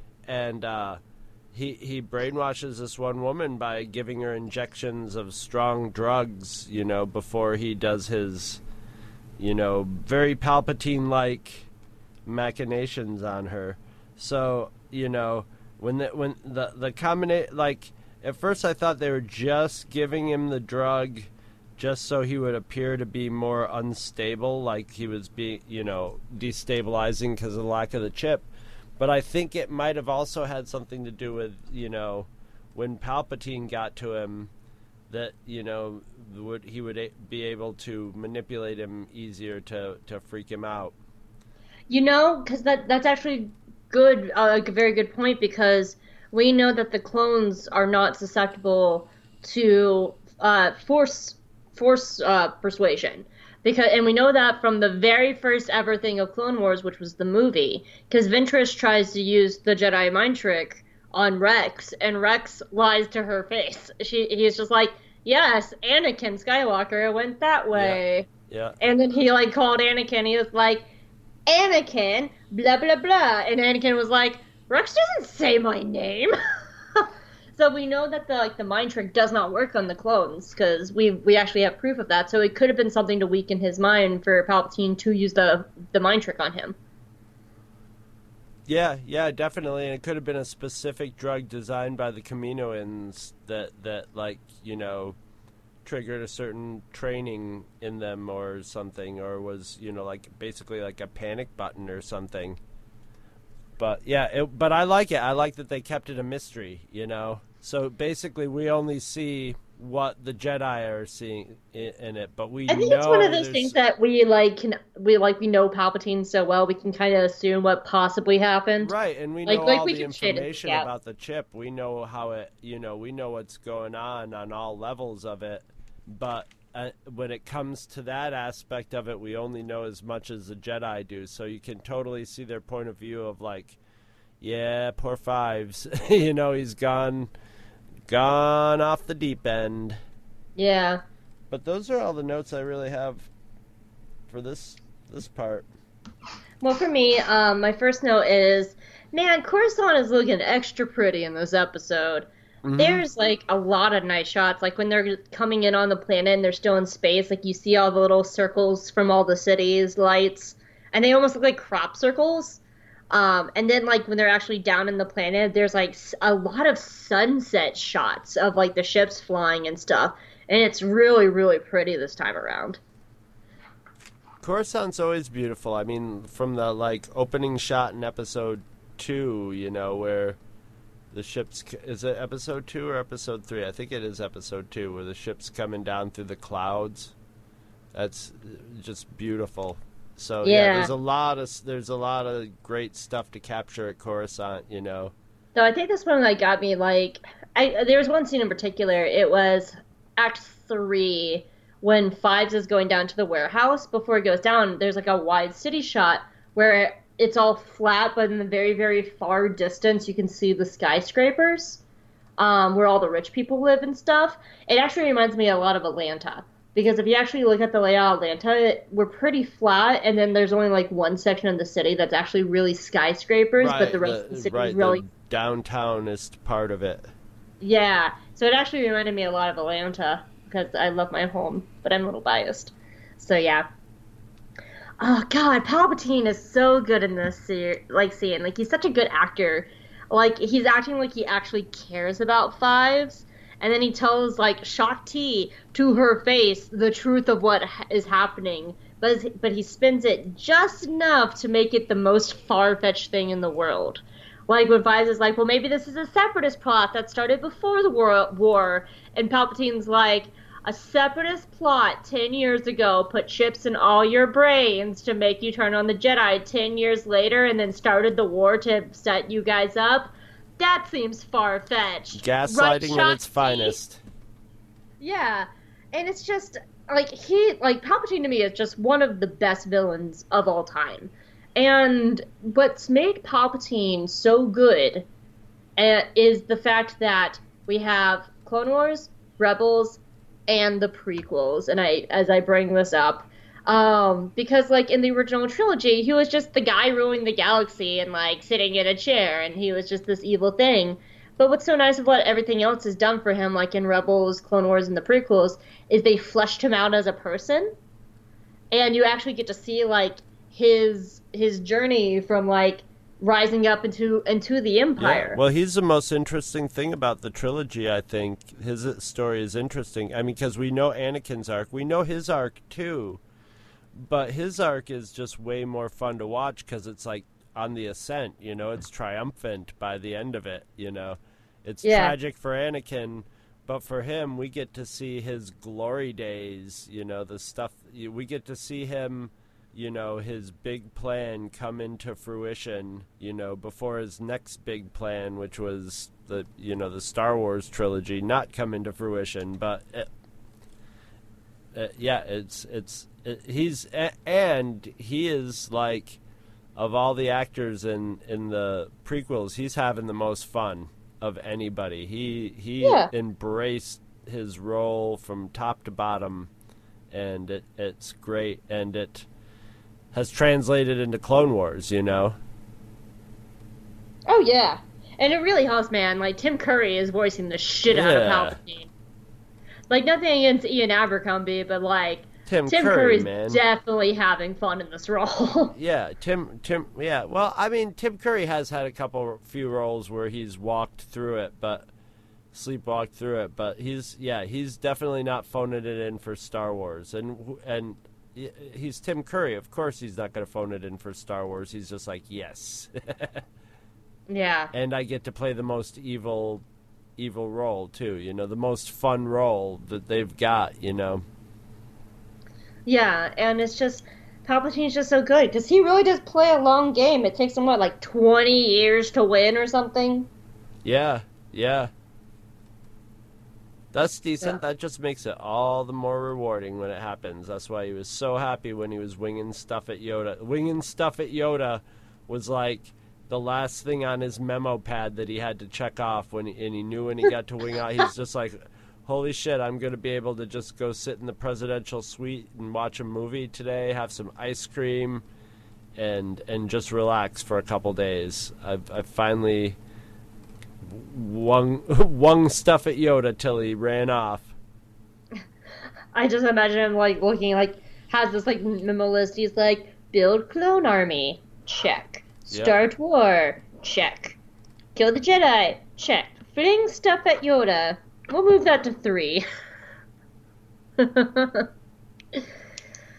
S4: and uh, he he brainwashes this one woman by giving her injections of strong drugs, you know, before he does his, you know, very Palpatine-like machinations on her. So, you know, when the when the the combination, like, at first I thought they were just giving him the drug just so he would appear to be more unstable, like he was being, you know, destabilizing because of the lack of the chip. But I think it might have also had something to do with, you know, when Palpatine got to him, that, you know, would he would a- be able to manipulate him easier to, to freak him out.
S3: You know, because that, that's actually good, uh, a very good point, because we know that the clones are not susceptible to uh, force force uh, persuasion. Because, and we know that from the very first ever thing of Clone Wars, which was the movie, because Ventress tries to use the Jedi mind trick on Rex, and Rex lies to her face. She He's just like, yes, Anakin Skywalker went that way.
S4: Yeah.
S3: And then he, like, called Anakin, he was like, Anakin, blah, blah, blah. And Anakin was like, Rex doesn't say my name. So we know that the like the mind trick does not work on the clones, because we we actually have proof of that. So it could have been something to weaken his mind for Palpatine to use the the mind trick on him.
S4: Yeah, yeah, definitely. And it could have been a specific drug designed by the Kaminoans that, that like, you know, triggered a certain training in them or something, or was, you know, like basically like a panic button or something. But yeah, it, but I like it. I like that they kept it a mystery, you know. So basically, we only see what the Jedi are seeing in, in it, but we
S3: I think
S4: know
S3: it's one of those
S4: there's-
S3: things that we like can we like we know Palpatine so well we can kind of assume what possibly happened.
S4: Right, and we
S3: Like-
S4: know
S3: like
S4: all
S3: we
S4: the
S3: can shade it,
S4: information
S3: yeah.
S4: about the chip. We know how it, you know, we know what's going on on all levels of it. But uh, when it comes to that aspect of it, we only know as much as the Jedi do. So you can totally see their point of view of like, yeah, poor Fives. You know, he's gone, gone off the deep end.
S3: Yeah.
S4: But those are all the notes I really have for this this part.
S3: Well, for me, um, my first note is, man, Coruscant is looking extra pretty in this episode.
S4: Mm-hmm.
S3: There's, like, a lot of nice shots. Like, when they're coming in on the planet and they're still in space, like, you see all the little circles from all the cities, lights, and they almost look like crop circles. Um, and then, like, when they're actually down in the planet, there's, like, a lot of sunset shots of, like, the ships flying and stuff. And it's really, really pretty this time around.
S4: Coruscant's always beautiful. I mean, from the like opening shot in episode two, you know, where the ship's is it episode two or episode three? I think it is episode two, where the ship's coming down through the clouds. That's just beautiful. So yeah,
S3: Yeah.
S4: there's a lot of there's a lot of great stuff to capture at Coruscant, you know.
S3: So I think this one like got me like I there was one scene in particular. It was Act three when Fives is going down to the warehouse. Before it goes down, there's like a wide city shot where it's all flat, but in the very very far distance you can see the skyscrapers, um, where all the rich people live and stuff. It actually reminds me a lot of Atlanta. Because if you actually look at the layout of Atlanta, we're pretty flat, and then there's only like one section of the city that's actually really skyscrapers,
S4: Right,
S3: but the rest
S4: the,
S3: of the city
S4: right,
S3: is really...
S4: the downtownist part of it.
S3: Yeah, so it actually reminded me a lot of Atlanta, because I love my home, but I'm a little biased. So yeah. Oh god, Palpatine is so good in this se- like scene. Like, he's such a good actor. Like, he's acting like he actually cares about Fives. And then he tells, like, Shakti to her face the truth of what ha- is happening. But, but he spins it just enough to make it the most far-fetched thing in the world. Like, when Fives is like, well, maybe this is a separatist plot that started before the war. war. And Palpatine's like, a separatist plot ten years ago put chips in all your brains to make you turn on the Jedi ten years later and then started the war to set you guys up. That seems far-fetched.
S4: Gaslighting
S3: Right,
S4: at its
S3: Shakti?
S4: finest.
S3: Yeah, and it's just, like, he, like, Palpatine to me is just one of the best villains of all time. And what's made Palpatine so good uh, is the fact that we have Clone Wars, Rebels, and the prequels, and I, as I bring this up, Um, because, like, in the original trilogy, he was just the guy ruling the galaxy and, like, sitting in a chair, and he was just this evil thing. But what's so nice of what everything else has done for him, like in Rebels, Clone Wars, and the prequels, is they fleshed him out as a person. And you actually get to see, like, his his journey from, like, rising up into into the Empire.
S4: Yeah. Well, he's the most interesting thing about the trilogy, I think. His story is interesting. I mean, because we know Anakin's arc. We know his arc, too. But his arc is just way more fun to watch because it's like on the ascent, you know, it's triumphant by the end of it, you know. It's
S3: Yeah.
S4: tragic for Anakin, but for him, we get to see his glory days, you know, the stuff, we get to see him, you know, his big plan come into fruition, you know, before his next big plan, which was the, you know, the Star Wars trilogy, not come into fruition, but it, Uh, yeah, it's it's it, he's a, and he is like, of all the actors in in the prequels, he's having the most fun of anybody. He he
S3: Yeah.
S4: embraced his role from top to bottom, and it it's great, and it has translated into Clone Wars, you know.
S3: Oh, yeah. And it really helps, man. Like, Tim Curry is voicing the shit out of
S4: Yeah.
S3: Palpatine. Like, nothing against Ian Abercrombie, but, like,
S4: Tim,
S3: Tim
S4: Curry,
S3: Curry's
S4: man.
S3: definitely having fun in this role.
S4: Yeah, Tim, Tim, yeah. Well, I mean, Tim Curry has had a couple, few roles where he's walked through it, but sleepwalked through it. But he's, yeah, he's definitely not phoning it in for Star Wars, and and he's Tim Curry. Of course, he's not going to phone it in for Star Wars. He's just like, yes,
S3: Yeah.
S4: and I get to play the most evil, evil role too. You know, the most fun role that they've got. You know.
S3: Yeah, and it's just, Palpatine's just so good, because he really does play a long game. It takes him, what, like twenty years to win or something?
S4: Yeah, yeah. That's decent.
S3: Yeah.
S4: That just makes it all the more rewarding when it happens. That's why he was so happy when he was winging stuff at Yoda. Winging stuff at Yoda was like the last thing on his memo pad that he had to check off when he, and he knew when he got to wing out. He's just like, holy shit, I'm going to be able to just go sit in the presidential suite and watch a movie today, have some ice cream, and and just relax for a couple days. I've, I've finally wung, wung stuff at Yoda till he ran off.
S3: I just imagine him, like, looking, like, has this, like, memo list. He's like, build clone army, check.
S4: Yep.
S3: Start war, check. Kill the Jedi, check. Fling stuff at Yoda. We'll move that to three.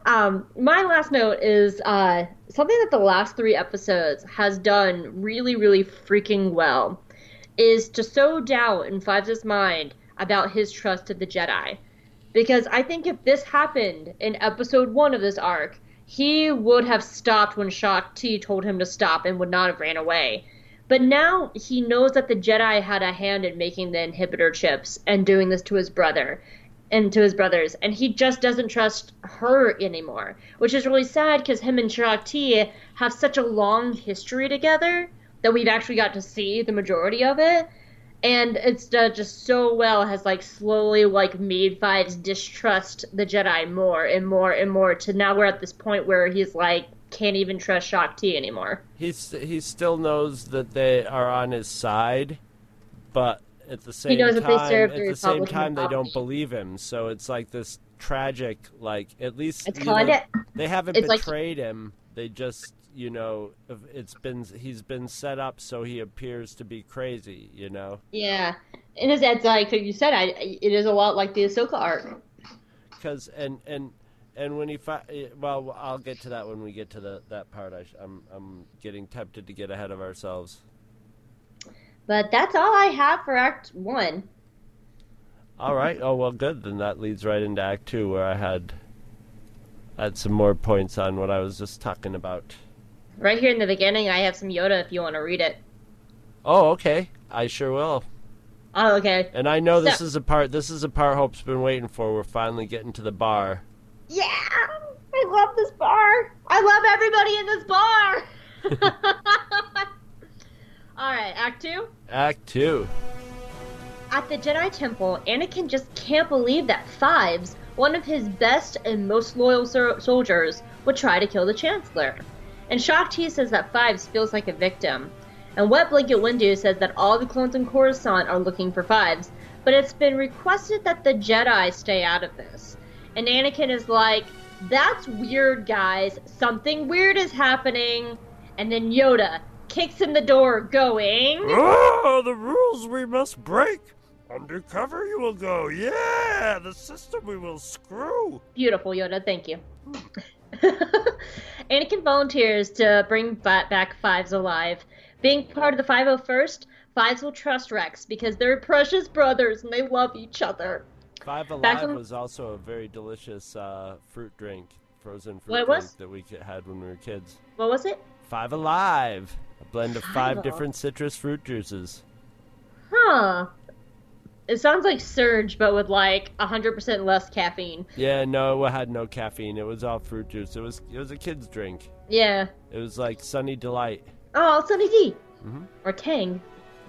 S3: Um, my last note is uh, something that the last three episodes has done really, really freaking well is to sow doubt in Fives' mind about his trust of the Jedi. Because I think if this happened in episode one of this arc, he would have stopped when Shaak Ti told him to stop and would not have ran away. But now he knows that the Jedi had a hand in making the inhibitor chips and doing this to his brother. And to his brothers, and he just doesn't trust her anymore, which is really sad because him and Shaak Ti have such a long history together that we've actually got to see the majority of it, and it's uh, just so well has like slowly like made Fives distrust the Jedi more and more and more to now we're at this point where he's like can't even trust Shaak Ti anymore.
S4: He's he still knows that they are on his side, but at the same
S3: he knows
S4: time,
S3: that they serve
S4: at
S3: the
S4: the same
S3: Republican
S4: time, they don't
S3: Party.
S4: believe him. So it's like this tragic, like at least
S3: It's
S4: you
S3: kind
S4: know,
S3: of
S4: they haven't
S3: it's like-
S4: betrayed him. They just, you know, it's been he's been set up so he appears to be crazy. You know,
S3: yeah. And as it's like you said, I, it is a lot like the Ahsoka arc.
S4: because and and. And when he fi- well, I'll get to that when we get to the that part. I sh- I'm I'm getting tempted to get ahead of ourselves.
S3: But that's all I have for Act One.
S4: All right. Oh well, good. Then that leads right into Act Two, where I had had some more points on what I was just talking about.
S3: Right here in the beginning, I have some Yoda if you want to read it.
S4: Oh, okay. I sure will.
S3: Oh, okay.
S4: And I know this
S3: So-
S4: is a part. This is a part Hope's been waiting for. We're finally getting to the bar.
S3: Yeah! I love this bar! I love everybody in this bar! Alright, Act Two.
S4: Act Two.
S3: At the Jedi Temple, Anakin just can't believe that Fives, one of his best and most loyal so- soldiers, would try to kill the Chancellor. And Shaak Ti says that Fives feels like a victim. And Wet Blanket Windu says that all the clones in Coruscant are looking for Fives, but it's been requested that the Jedi stay out of this. And Anakin is like, that's weird, guys. Something weird is happening. And then Yoda kicks in the door, going...
S4: Oh, the rules we must break. Undercover you will go. Yeah, the system we will screw.
S3: Beautiful, Yoda. Thank you. Anakin volunteers to bring ba- back Fives alive. Being part of the five oh first, Fives will trust Rex because they're precious brothers and they love each other.
S4: Five
S3: Back
S4: Alive
S3: on-
S4: was also a very delicious uh, fruit drink, frozen fruit
S3: What it
S4: drink
S3: was?
S4: that we had when we were kids.
S3: What was it?
S4: Five Alive, a blend of five
S3: Five-O.
S4: different citrus fruit juices.
S3: Huh. It sounds like Surge, but with like one hundred percent less caffeine.
S4: Yeah, no, it had no caffeine. It was all fruit juice. It was it was a kid's drink.
S3: Yeah.
S4: It was like Sunny Delight.
S3: Oh, Sunny D.
S4: Mhm.
S3: Or Tang.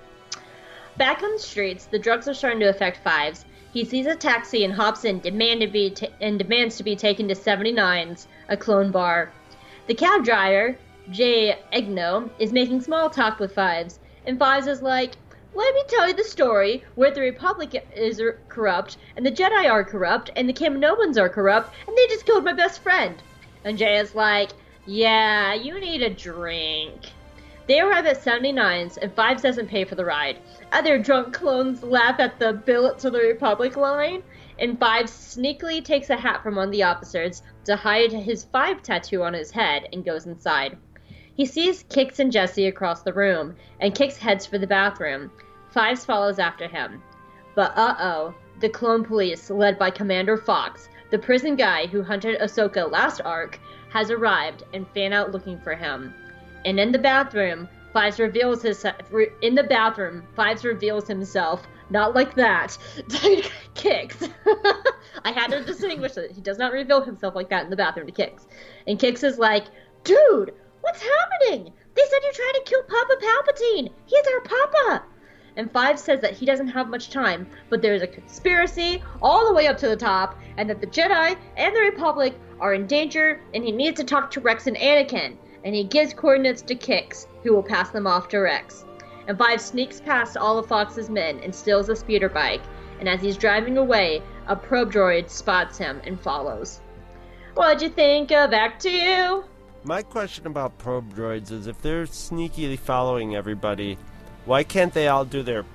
S3: Back on the streets, the drugs are starting to affect Fives. He sees a taxi and hops in, demand to be ta- and demands to be taken to seventy-nine's, a clone bar. The cab driver, Jay Egno, is making small talk with Fives, and Fives is like, let me tell you the story where the Republic is er- corrupt, and the Jedi are corrupt, and the Kaminoans are corrupt, and they just killed my best friend. And Jay is like, yeah, you need a drink. They arrive at seventy-nine's, and Fives doesn't pay for the ride. Other drunk clones laugh at the billet to the Republic line, and Fives sneakily takes a hat from one of the officers to hide his five tattoo on his head and goes inside. He sees Kix and Jesse across the room, and Kix heads for the bathroom. Fives follows after him. But uh-oh, the clone police, led by Commander Fox, the prison guy who hunted Ahsoka last arc, has arrived and fan out looking for him. And in the bathroom, Fives reveals his in the bathroom, Fives reveals himself, not like that, to Kix. I had to distinguish it. He does not reveal himself like that in the bathroom to Kix. And Kix is like, dude, what's happening? They said you tried to kill Papa Palpatine. He's our Papa. And Fives says that he doesn't have much time, but there is a conspiracy all the way up to the top, and that the Jedi and the Republic are in danger, and he needs to talk to Rex and Anakin. And he gives coordinates to Kix, who will pass them off to Rex. And Fives sneaks past all of Fox's men and steals a speeder bike, and as he's driving away, a probe droid spots him and follows. What'd you think of Act Two?
S4: My question about probe droids is if they're sneakily following everybody, why can't they all do their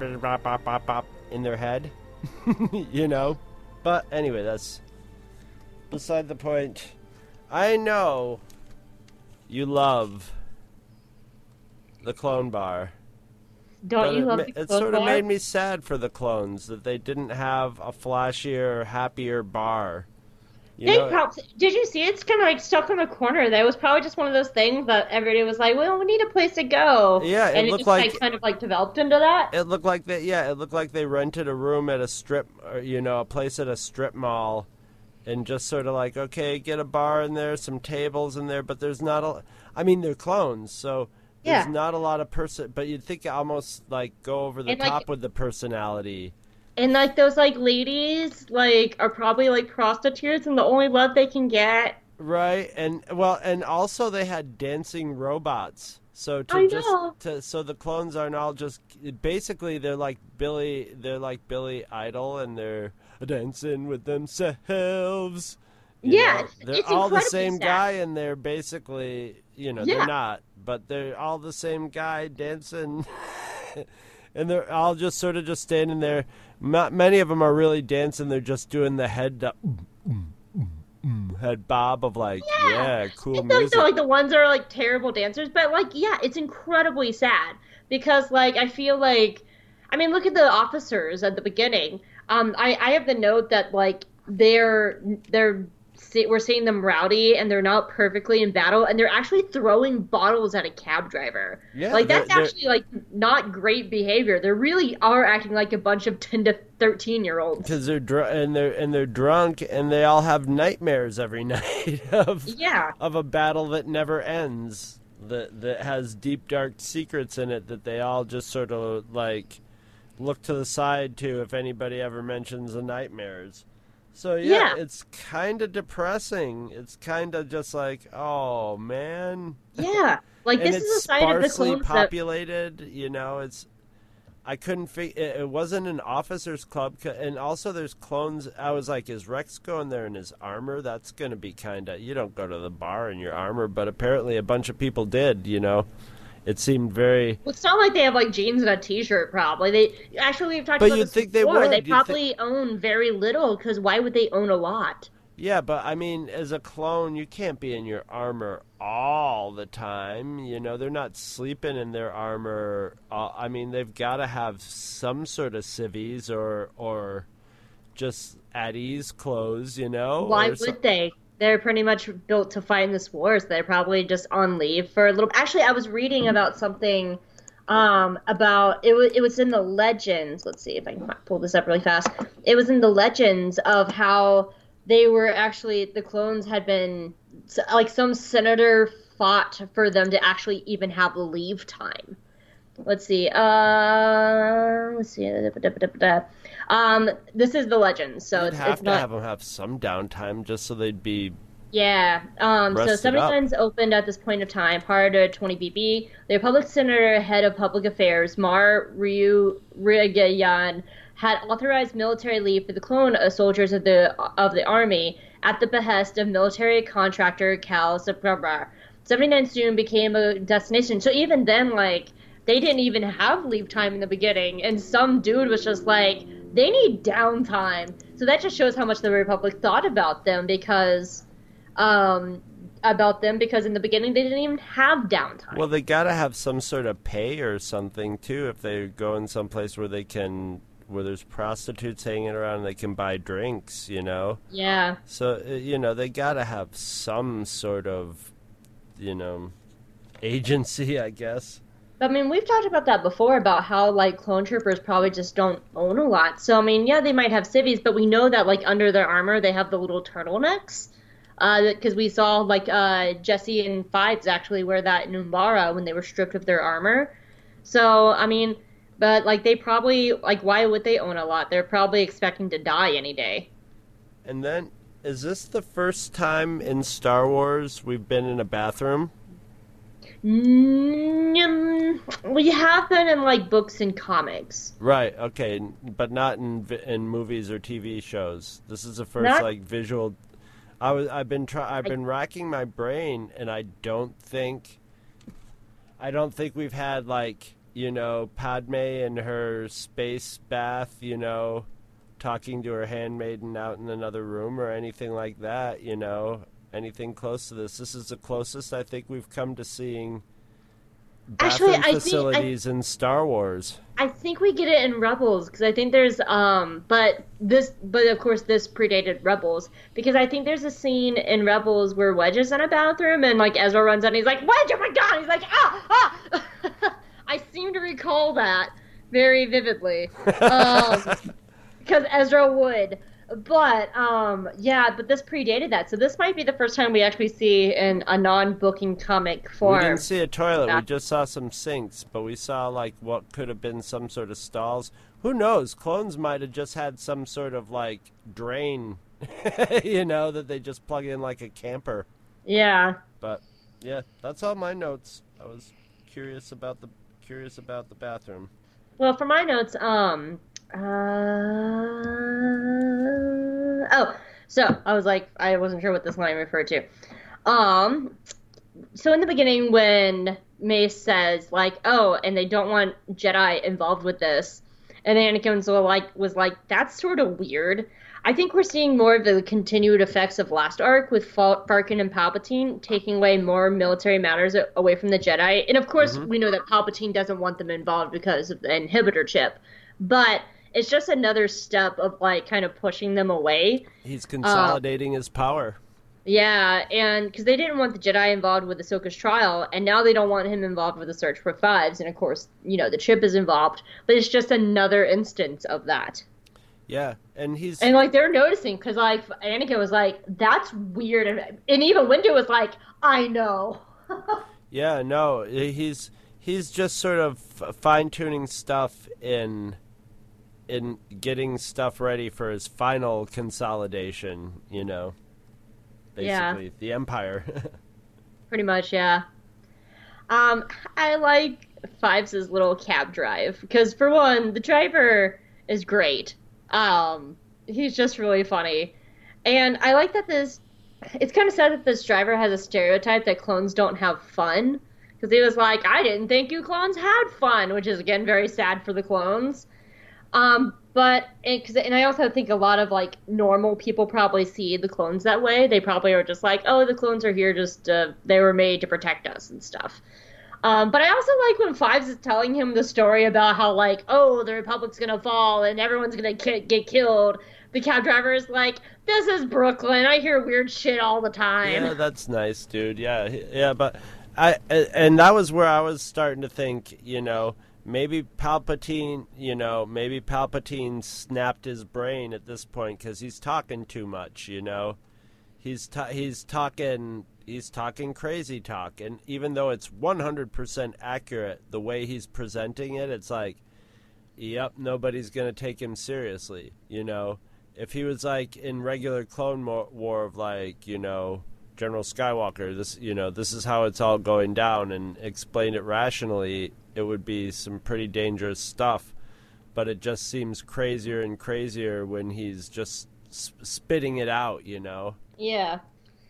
S4: in their head? You know? But anyway, that's beside the point. I know you love the clone bar.
S3: Don't
S4: but
S3: you
S4: it,
S3: love
S4: ma-
S3: the
S4: it
S3: clone
S4: sort of
S3: bar?
S4: made me sad for the clones that they didn't have a flashier, happier bar. You
S3: They
S4: know,
S3: probably, did you see it's kind of like stuck in the corner? That was probably just one of those things that everybody was like, well, we need a place to go.
S4: Yeah, it
S3: and it
S4: looked
S3: just
S4: like-
S3: like kind of like developed into that.
S4: it looked like they yeah, it looked like they rented a room at a strip, or, you know, a place at a strip mall, and just sort of like, okay, get a bar in there, some tables in there, but there's not a. I mean, they're clones, so there's
S3: Yeah.
S4: not a lot of person. But you'd think almost like go over the
S3: And, like-
S4: top with the personality.
S3: And like those like ladies like are probably like prostitutes and the only love they can get.
S4: Right, and well, and also they had dancing robots. So to
S3: I
S4: just
S3: know.
S4: to so the clones aren't all just basically they're like Billy they're like Billy Idol and they're dancing with themselves. You
S3: Yeah,
S4: know,
S3: it's-
S4: they're
S3: it's
S4: all the
S3: incredibly
S4: same
S3: sad.
S4: guy and they're basically you know
S3: Yeah.
S4: they're not, but they're all the same guy dancing. And they're all just sort of just standing there. Not many of them are really dancing. They're just doing the head uh, mm, mm, mm, mm, head bob of like, yeah, cool
S3: It's like
S4: music.
S3: the, like the ones that are like terrible dancers, but like yeah, it's incredibly sad because like I feel like, I mean, look at the officers at the beginning. Um, I I have the note that like they're they're see- we're seeing them rowdy and they're not perfectly in battle and they're actually throwing bottles at a cab driver.
S4: Yeah,
S3: like
S4: they're-
S3: that's
S4: they're-
S3: actually like not great behavior. They really are acting like a bunch of ten to thirteen year olds.
S4: Because they're dr- and they're and they're drunk and they all have nightmares every night of
S3: Yeah.
S4: of a battle that never ends. That that has deep dark secrets in it that they all just sort of like look to the side to if anybody ever mentions the nightmares. So yeah,
S3: Yeah.
S4: it's kind of depressing. It's kind of just like, oh man.
S3: Yeah. Like
S4: And
S3: this
S4: it's
S3: is a sign of the
S4: sparsely
S3: clones that
S4: populated. You know, it's. I couldn't figure. It, it wasn't an officers' club, c- and also there's clones. I was like, is Rex going there in his armor? That's going to be kind of. You don't go to the bar in your armor, but apparently a bunch of people did. You know, it seemed very.
S3: Well, it's not like they have like jeans and a T-shirt. Probably they actually we've talked
S4: But
S3: about
S4: you'd
S3: this
S4: think they
S3: before.
S4: would.
S3: They
S4: You'd thi-
S3: probably own very little because why would they own a lot?
S4: Yeah, but I mean, as a clone, you can't be in your armor all the time. You know, they're not sleeping in their armor. Uh, I mean, they've got to have some sort of civvies or or just at ease clothes. You know,
S3: Why
S4: or
S3: would
S4: so-
S3: they? They're pretty much built to fight in this war, so they're probably just on leave for a little. Actually, I was reading about something um, about it. Was it was in the legends. Let's see if I can pull this up really fast. It was in the legends of how they were actually the clones had been like some senator fought for them to actually even have leave time. Let's see. Uh, let's see. Um, this is the legend, so
S4: You'd
S3: it's,
S4: have
S3: it's
S4: to
S3: not.
S4: have them have some downtime just so they'd be.
S3: Yeah. Um, so
S4: Rested up.
S3: seventy-nine's opened at this point of time prior to twenty B B. The Republic Senator, head of public affairs, Mar Ryu Rigayan, had authorized military leave for the clone uh, soldiers of the of the army at the behest of military contractor Cal Sabra. seventy-nine soon became a destination. So even then, like, they didn't even have leave time in the beginning, and some dude was just like, they need downtime. So that just shows how much the Republic thought about them because, um, about them because in the beginning they didn't even have downtime.
S4: Well, they got to have some sort of pay or something too if they go in some place where they can, where there's prostitutes hanging around and they can buy drinks. You know.
S3: Yeah.
S4: So, uh, you know, they got to have some sort of, you know, agency, I guess.
S3: I mean, we've talked about that before about how, like, clone troopers probably just don't own a lot. So, I mean, yeah, they might have civvies, but we know that, like, under their armor, they have the little turtlenecks. Because we saw, like, uh, Jesse and Fives actually wear that in Umbara when they were stripped of their armor. So, I mean, but, like, they probably, like, why would they own a lot? They're probably expecting to die any day.
S4: And then, is this the first time in Star Wars we've been in a bathroom?
S3: Mm, we have been in, like, books and comics.
S4: Right. Okay, but not in vi- in movies or T V shows. This is the first
S3: Not-
S4: like visual. I was. I've been try. I've been racking my brain, and I don't think. I don't think we've had like you know Padme and her space bath. You know, talking to her handmaiden out in another room or anything like that, you know, anything close to this. This is the closest I think we've come to seeing bathroom
S3: Actually, I
S4: facilities
S3: think, I,
S4: in Star Wars.
S3: I think we get it in Rebels, because I think there's, um, but this, but of course this predated Rebels, because I think there's a scene in Rebels where Wedge is in a bathroom, and, like, Ezra runs out and he's like, Wedge, oh my god! He's like, ah, ah! I seem to recall that very vividly. Um, because Ezra would. But, um, yeah, but this predated that. So this might be the first time we actually see in a non-booking comic form.
S4: We didn't see a toilet.
S3: Yeah.
S4: We just saw some sinks, but we saw, like, what could have been some sort of stalls. Who knows? Clones might have just had some sort of, like, drain, you know, that they just plug in like a camper.
S3: Yeah.
S4: But, yeah, that's all my notes. I was curious about the curious about the bathroom.
S3: Well, for my notes, um... Uh, oh, so I was like, I wasn't sure what this line referred to. Um, so in the beginning, when Mace says like, "Oh," and they don't want Jedi involved with this, and then Anakin was like, was like, "That's sort of weird." I think we're seeing more of the continued effects of last arc with Farkin and Palpatine taking away more military matters away from the Jedi, and of course, mm-hmm. we know that Palpatine doesn't want them involved because of the inhibitor chip, but it's just another step of, like, kind of pushing them away.
S4: He's consolidating uh, his power.
S3: Yeah, and because they didn't want the Jedi involved with Ahsoka's trial, and now they don't want him involved with the search for Fives, and of course, you know, the chip is involved, but it's just another instance of that.
S4: Yeah, and he's...
S3: And, like, they're noticing, because, like, Anakin was like, that's weird, and, and even Windu was like, I know.
S4: Yeah, no, he's he's just sort of fine-tuning stuff in... in getting stuff ready for his final consolidation, you know, basically, yeah. The Empire.
S3: Pretty much, yeah. Um, I like Fives' little cab drive, because for one, the driver is great. Um, he's just really funny. And I like that this, it's kind of sad that this driver has a stereotype that clones don't have fun, because he was like, I didn't think you clones had fun, which is, again, very sad for the clones. Um, but, and, cause, and I also think a lot of, like, normal people probably see the clones that way. They probably are just like, oh, the clones are here just, uh, they were made to protect us and stuff. Um, but I also like when Fives is telling him the story about how, like, oh, the Republic's gonna fall and everyone's gonna ki- get killed. The cab driver is like, this is Brooklyn. I hear weird shit all the time.
S4: Yeah, that's nice, dude. Yeah, yeah, but I, and that was where I was starting to think, you know, maybe Palpatine, you know, maybe Palpatine snapped his brain at this point because he's talking too much, you know. He's ta- he's talking he's talking crazy talk, and even though it's one hundred percent accurate, the way he's presenting it, it's like, yep, nobody's going to take him seriously, you know. If he was like in regular Clone War of like, you know, General Skywalker, this, you know, this is how it's all going down, and explain it rationally, it would be some pretty dangerous stuff. But it just seems crazier and crazier when he's just sp- spitting it out, you know?
S3: Yeah.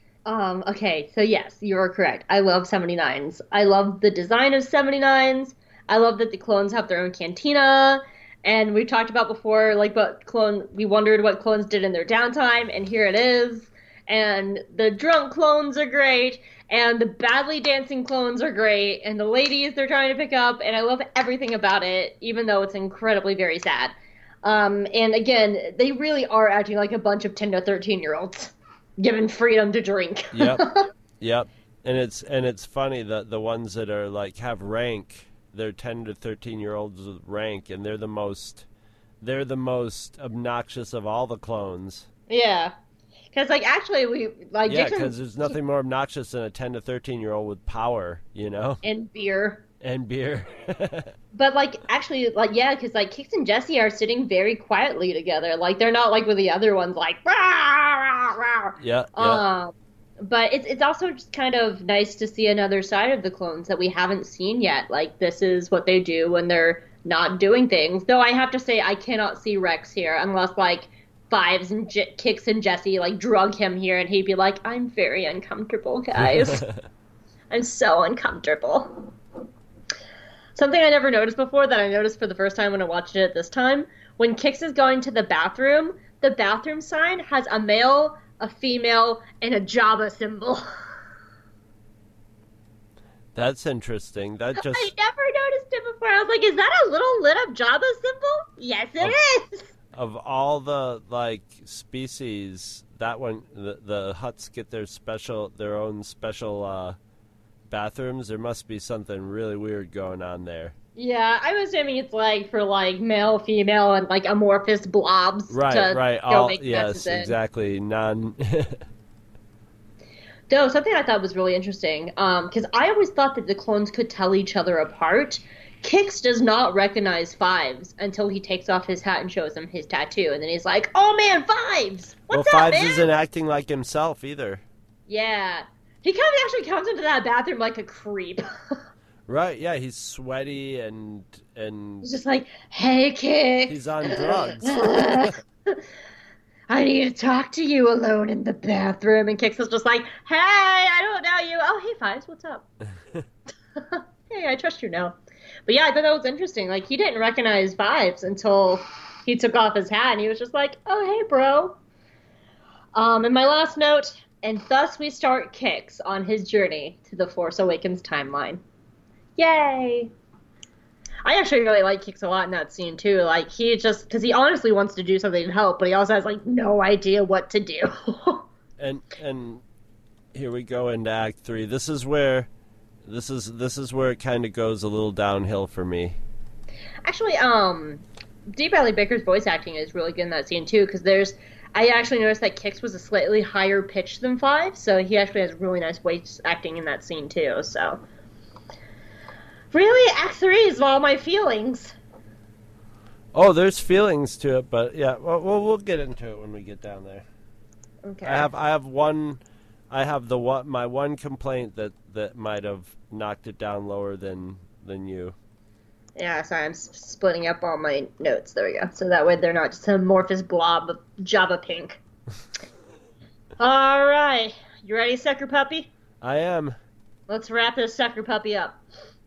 S3: Um, okay, so yes, you're correct. I love seventy-nines. I love the design of seventy-nines. I love that the clones have their own cantina. And we talked about before, like, what clone, we wondered what clones did in their downtime, and here it is. And the drunk clones are great, and the badly dancing clones are great, and the ladies they're trying to pick up, and I love everything about it, even though it's incredibly very sad. Um, and again, they really are acting like a bunch of ten to thirteen year olds given freedom to drink.
S4: Yep. Yep. And it's and it's funny that the ones that are like have rank, they're ten to thirteen year olds with rank, and they're the most they're the most obnoxious of all the clones.
S3: Yeah. Because, like, actually, we, like,
S4: yeah, because there's nothing more obnoxious than a ten to thirteen year old with power, you know?
S3: And beer.
S4: And beer.
S3: But, like, actually, like, yeah, because, like, Kix and Jesse are sitting very quietly together. Like, they're not like with the other ones, like, rah, rah, rah.
S4: Yeah, yeah.
S3: Um, but it's, it's also just kind of nice to see another side of the clones that we haven't seen yet. Like, this is what they do when they're not doing things. Though I have to say, I cannot see Rex here unless, like, Fives and J- Kix and Jesse, like, drug him here, and he'd be like, I'm very uncomfortable, guys. I'm so uncomfortable. Something I never noticed before that I noticed for the first time when I watched it this time when Kix is going to the bathroom, the bathroom sign has a male, a female, and a Jabba symbol.
S4: That's interesting. That just
S3: I never noticed it before. I was like, is that a little lit up Jabba symbol? Yes, it
S4: Oh.
S3: is.
S4: Of all the like species, that one the, the Hutts get their special their own special uh, bathrooms. There must be something really weird going on there.
S3: Yeah, I'm assuming it's like for like male, female, and like amorphous blobs.
S4: Right,
S3: to
S4: right.
S3: go
S4: All
S3: make
S4: yes,
S3: messes in.
S4: exactly. Non.
S3: Though something I thought was really interesting, because um, I always thought that the clones could tell each other apart. Kix does not recognize Fives until he takes off his hat and shows him his tattoo, and then he's like, "Oh man, Fives!
S4: well,
S3: What's up,
S4: Fives
S3: man?"
S4: isn't acting like himself either.
S3: Yeah, he kind of actually comes into that bathroom like a creep.
S4: Right? Yeah, he's sweaty and and
S3: He's just like, "Hey, Kix,
S4: he's on drugs.
S3: I need to talk to you alone in the bathroom." And Kix is just like, "Hey, I don't know you. Oh, hey, Fives, what's up?" Hey, I trust you now. But yeah, I thought that was interesting. Like, he didn't recognize Fives until he took off his hat, and he was just like, "Oh, hey, bro." Um, and my last note, and thus we start Kix on his journey to the Force Awakens timeline. Yay! I actually really like Kix a lot in that scene, too. Like, he just, because he honestly wants to do something to help, but he also has, like, no idea what to do.
S4: and and here we go into Act Three. This is where this is this is where it kind of goes a little downhill for me.
S3: Actually, um, D. Bradley Baker's voice acting is really good in that scene, too, because there's, I actually noticed that Kix was a slightly higher pitch than Five, so he actually has really nice voice acting in that scene, too, so. Really, Act Three is all my feelings.
S4: Oh, there's feelings to it, but yeah, well, we'll, we'll get into it when we get down there.
S3: Okay.
S4: I have I have one, I have the one my one complaint that, that might have knocked it down lower than than you.
S3: Yeah, sorry, I'm s- splitting up all my notes. There we go. So that way they're not just an amorphous blob of Java pink. All right, you ready, sucker puppy?
S4: I am.
S3: Let's wrap this sucker puppy up.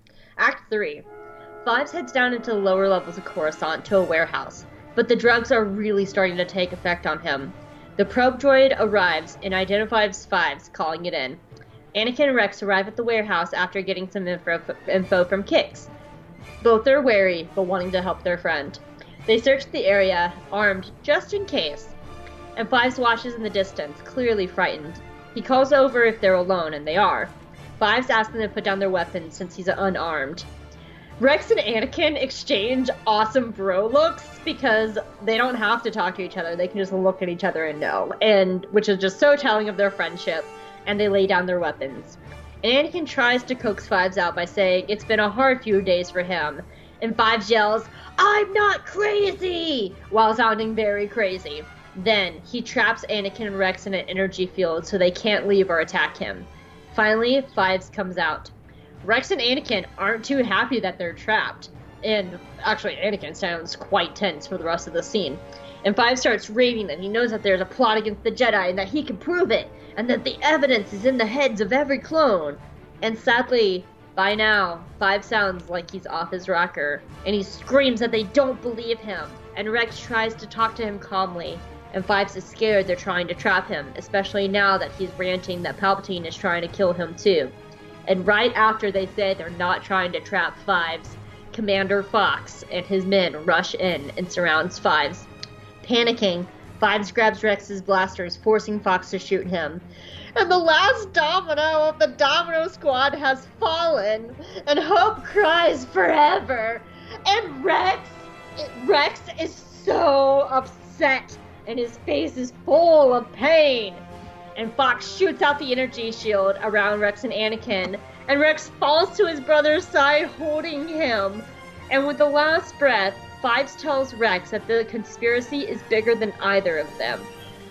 S3: Act three. Fives heads down into the lower levels of Coruscant to a warehouse, but the drugs are really starting to take effect on him. The probe droid arrives and identifies Fives, calling it in. Anakin and Rex arrive at the warehouse after getting some info, info from Kix. Both are wary, but wanting to help their friend. They search the area, armed just in case, and Fives watches in the distance, clearly frightened. He calls over if they're alone, and they are. Fives asks them to put down their weapons since he's unarmed. Rex and Anakin exchange awesome bro looks because they don't have to talk to each other. They can just look at each other and know, and which is just so telling of their friendship, and they lay down their weapons. And Anakin tries to coax Fives out by saying it's been a hard few days for him, and Fives yells, "I'm not crazy!" while sounding very crazy. Then, he traps Anakin and Rex in an energy field so they can't leave or attack him. Finally, Fives comes out. Rex and Anakin aren't too happy that they're trapped, and actually Anakin sounds quite tense for the rest of the scene. And Fives starts raving that he knows that there's a plot against the Jedi and that he can prove it, and that the evidence is in the heads of every clone. And sadly, by now, Fives sounds like he's off his rocker, and he screams that they don't believe him, and Rex tries to talk to him calmly. And Fives is scared they're trying to trap him, especially now that he's ranting that Palpatine is trying to kill him too. And right after they say they're not trying to trap Fives, Commander Fox and his men rush in and surrounds Fives. Panicking, Fives grabs Rex's blasters, forcing Fox to shoot him. And the last domino of the Domino Squad has fallen, and hope cries forever. And Rex, Rex is so upset, and his face is full of pain. And Fox shoots out the energy shield around Rex and Anakin, and Rex falls to his brother's side holding him. And with the last breath, Fives tells Rex that the conspiracy is bigger than either of them.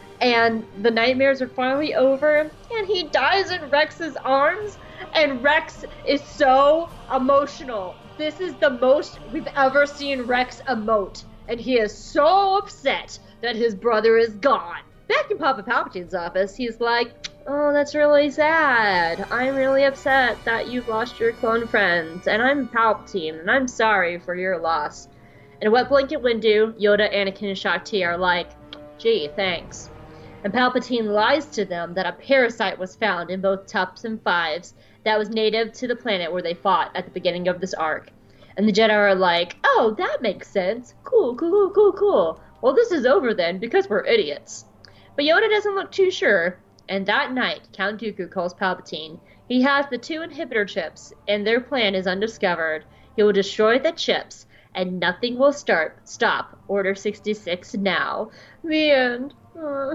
S3: And the nightmares are finally over, and he dies in Rex's arms, and Rex is so emotional. This is the most we've ever seen Rex emote, and he is so upset that his brother is gone. Back in Papa Palpatine's office, he's like, "Oh, that's really sad. I'm really upset that you've lost your clone friends, and I'm Palpatine, and I'm sorry for your loss." In a wet blanket window, Yoda, Anakin, and Shakti are like, gee, thanks. And Palpatine lies to them that a parasite was found in both Tups and Fives that was native to the planet where they fought at the beginning of this arc. And the Jedi are like, oh, that makes sense. Cool, cool, cool, cool, cool. Well, this is over then, because we're idiots. But Yoda doesn't look too sure, and that night, Count Dooku calls Palpatine. He has the two inhibitor chips, and their plan is undiscovered. He will destroy the chips, and nothing will start stop Order sixty-six now. The end. Uh.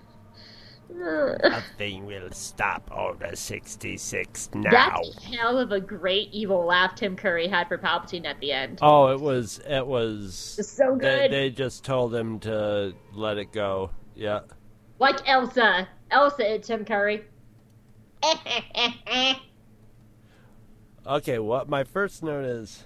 S4: Nothing will stop Order sixty-six now.
S3: That's a hell of a great evil laugh Tim Curry had for Palpatine at the end.
S4: Oh, it was, it was...
S3: It's so good.
S4: They, they just told him to let it go. Yeah.
S3: Like Elsa. Elsa and Tim Curry.
S4: Okay, what my first note is...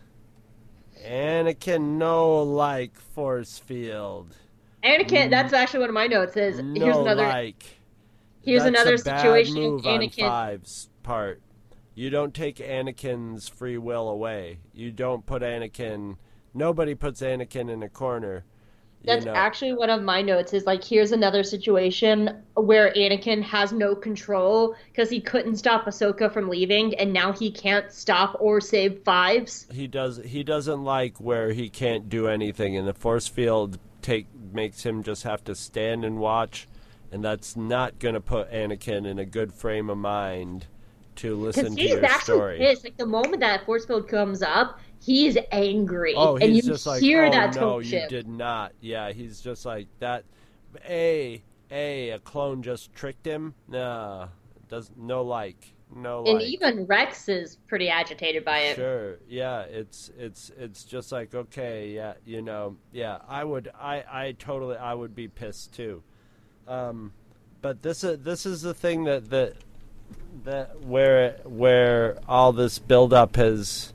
S4: Anakin no like force field.
S3: Anakin, that's actually one of my notes is,
S4: No
S3: here's another...
S4: like...
S3: Here's
S4: That's
S3: another
S4: a bad
S3: situation
S4: move
S3: Anakin.
S4: on Five's part. You don't take Anakin's free will away. You don't put Anakin. Nobody puts Anakin in a corner.
S3: That's
S4: you know.
S3: actually one of my notes is like, here's another situation where Anakin has no control because he couldn't stop Ahsoka from leaving, and now he can't stop or save Fives.
S4: He does. He doesn't like where he can't do anything, and the force field take makes him just have to stand and watch. And that's not going to put Anakin in a good frame of mind to listen to your
S3: actually
S4: story.
S3: Pissed. Like the moment that force field comes up, he's angry.
S4: Oh, he's
S3: and you
S4: just like,
S3: hear
S4: oh
S3: that
S4: no,
S3: tone
S4: you
S3: shift.
S4: did not. Yeah, he's just like that. A, a, a clone just tricked him. Nah, does no like, no like.
S3: And even Rex is pretty agitated by it.
S4: Sure, yeah, it's it's it's just like, okay, yeah, you know, yeah, I would, I, I totally, I would be pissed too. Um, but this is this is the thing that that that where where all this buildup has.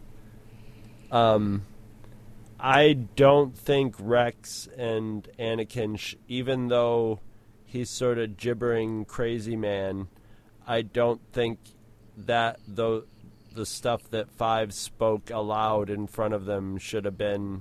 S4: Um, I don't think Rex and Anakin, sh- even though he's sort of gibbering crazy man, I don't think that the the stuff that Five spoke aloud in front of them should have been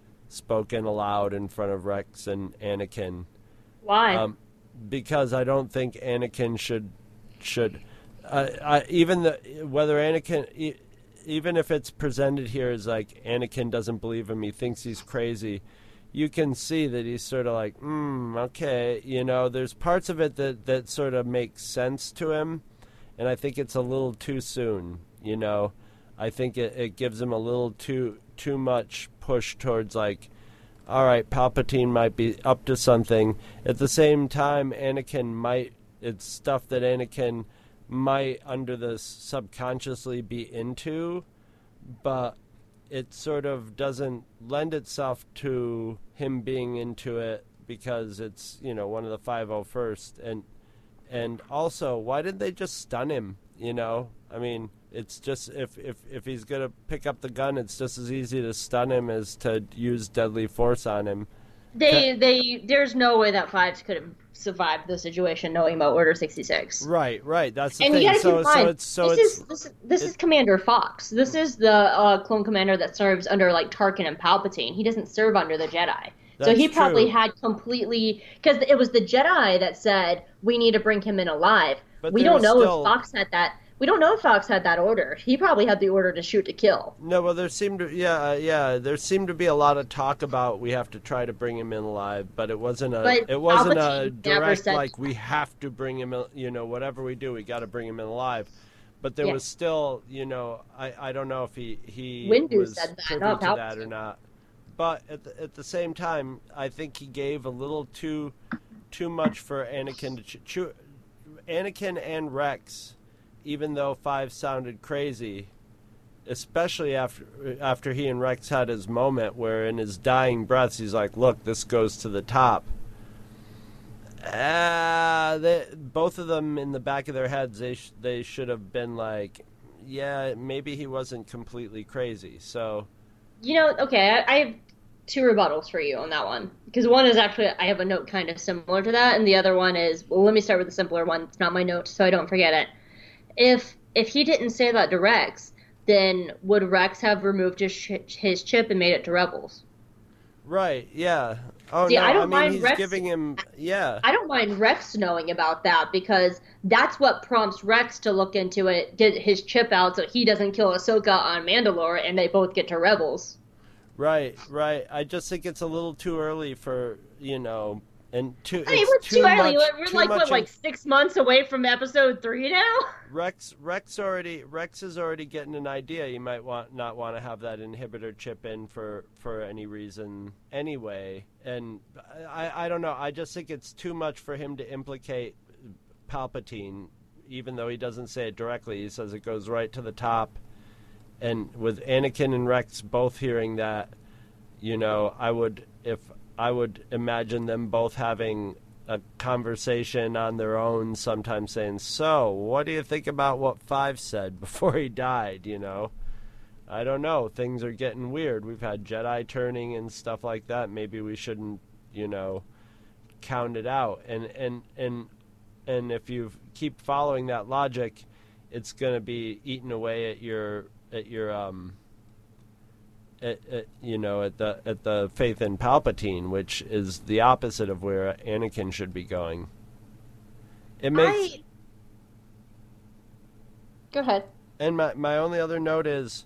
S4: spoken aloud in front of Rex and Anakin.
S3: Why?
S4: Um, because I don't think Anakin should should uh, I, even the whether Anakin e- even if it's presented here as like Anakin doesn't believe him, he thinks he's crazy, you can see that he's sort of like, hmm, okay, you know, there's parts of it that that sort of make sense to him, and I think it's a little too soon, you know. I think it, it gives him a little too too much push towards like, all right, Palpatine might be up to something. At the same time, Anakin might, it's stuff that Anakin might under the subconsciously be into, but it sort of doesn't lend itself to him being into it because it's, you know, one of the five oh first. And, and also, why didn't they just stun him, you know? I mean, it's just, if, if, if he's going to pick up the gun, it's just as easy to stun him as to use deadly force on him.
S3: They, they, there's no way that Fives could have survived the situation knowing about Order sixty-six.
S4: Right, right. That's the
S3: and
S4: thing.
S3: You gotta
S4: so,
S3: keep in mind,
S4: so it's, so
S3: this
S4: it's,
S3: is this, this
S4: it,
S3: is Commander Fox. This is the uh, clone commander that serves under like Tarkin and Palpatine. He doesn't serve under the Jedi. So
S4: That's
S3: he probably
S4: true.
S3: had completely, because it was the Jedi that said we need to bring him in alive.
S4: But
S3: we
S4: there
S3: don't
S4: was
S3: know
S4: still-
S3: if Fox had that. We don't know if Fox had that order. He probably had the order to shoot to kill.
S4: No, well, there seemed to, yeah, uh, yeah, there seemed to be a lot of talk about we have to try to bring him in alive, but it wasn't a,
S3: But
S4: it wasn't a
S3: Palpatine never
S4: direct
S3: said
S4: like we have to bring him, in, you know, whatever we do, we got to bring him in alive. But there
S3: Yeah.
S4: was still, you know, I, I don't know if he he
S3: Windu
S4: was
S3: said that,
S4: privy
S3: not
S4: to that or
S3: Palpatine.
S4: not. But at the, at the same time, I think he gave a little too too much for Anakin to ch- chew. Anakin and Rex, even though Five sounded crazy, especially after after he and Rex had his moment where in his dying breaths he's like, look, this goes to the top. Uh, they, both of them in the back of their heads, they, sh- they should have been like, yeah, maybe he wasn't completely crazy. So,
S3: You know, okay, I, I have two rebuttals for you on that one. Because one is actually, I have a note kind of similar to that, and the other one is, well, let me start with the simpler one. It's not my note, so I don't forget it. If if he didn't say that to Rex, then would Rex have removed his, sh- his chip and made it to Rebels?
S4: Right, yeah. Oh,
S3: See,
S4: no,
S3: I don't
S4: I mean,
S3: mind
S4: he's
S3: Rex-
S4: giving him, yeah.
S3: I don't mind Rex knowing about that because that's what prompts Rex to look into it, get his chip out so he doesn't kill Ahsoka on Mandalore and they both get to Rebels.
S4: Right, right. I just think it's a little too early for, you know, and too.
S3: I mean,
S4: it's
S3: we're
S4: too
S3: too early.
S4: much-
S3: We're
S4: too
S3: like,
S4: much
S3: what,
S4: in-
S3: like six months away from episode three now?
S4: Rex, Rex already, Rex is already getting an idea. You might want not want to have that inhibitor chip in for, for any reason anyway. And I, I don't know. I just think it's too much for him to implicate Palpatine, even though he doesn't say it directly. He says it goes right to the top. And with Anakin and Rex both hearing that, you know, I would if I would imagine them both having a conversation on their own, sometimes saying, "So, what do you think about what Five said before he died?" You know, I don't know. Things are getting weird. We've had Jedi turning and stuff like that. Maybe we shouldn't, you know, count it out. And and and and if you keep following that logic, it's going to be eating away at your at your um. At, at, you know, at the at the faith in Palpatine, which is the opposite of where Anakin should be going. It makes.
S3: I... Go ahead.
S4: And my my only other note is,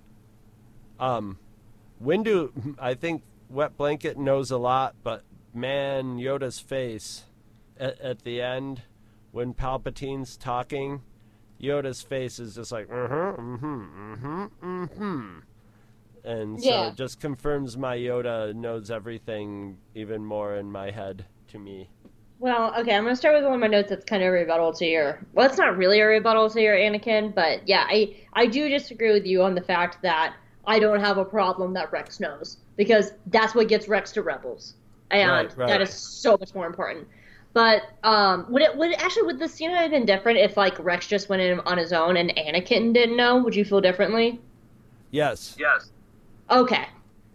S4: um, Windu. I think Wet Blanket knows a lot, but man, Yoda's face at, at the end when Palpatine's talking, Yoda's face is just like, uh huh, mm hmm, mm hmm, mm hmm. And so
S3: Yeah.
S4: it just confirms my Yoda knows everything even more in my head to me.
S3: Well, okay, I'm going to start with one of my notes that's kind of a rebuttal to your... Well, it's not really a rebuttal to your Anakin, but yeah, I, I do disagree with you on the fact that I don't have a problem that Rex knows, because that's what gets Rex to Rebels. And
S4: Right, right.
S3: that is so much more important. But um, would it would it, actually would the scene have been different if like Rex just went in on his own and Anakin didn't know? Would you feel differently?
S4: Yes.
S5: Yes.
S3: Okay.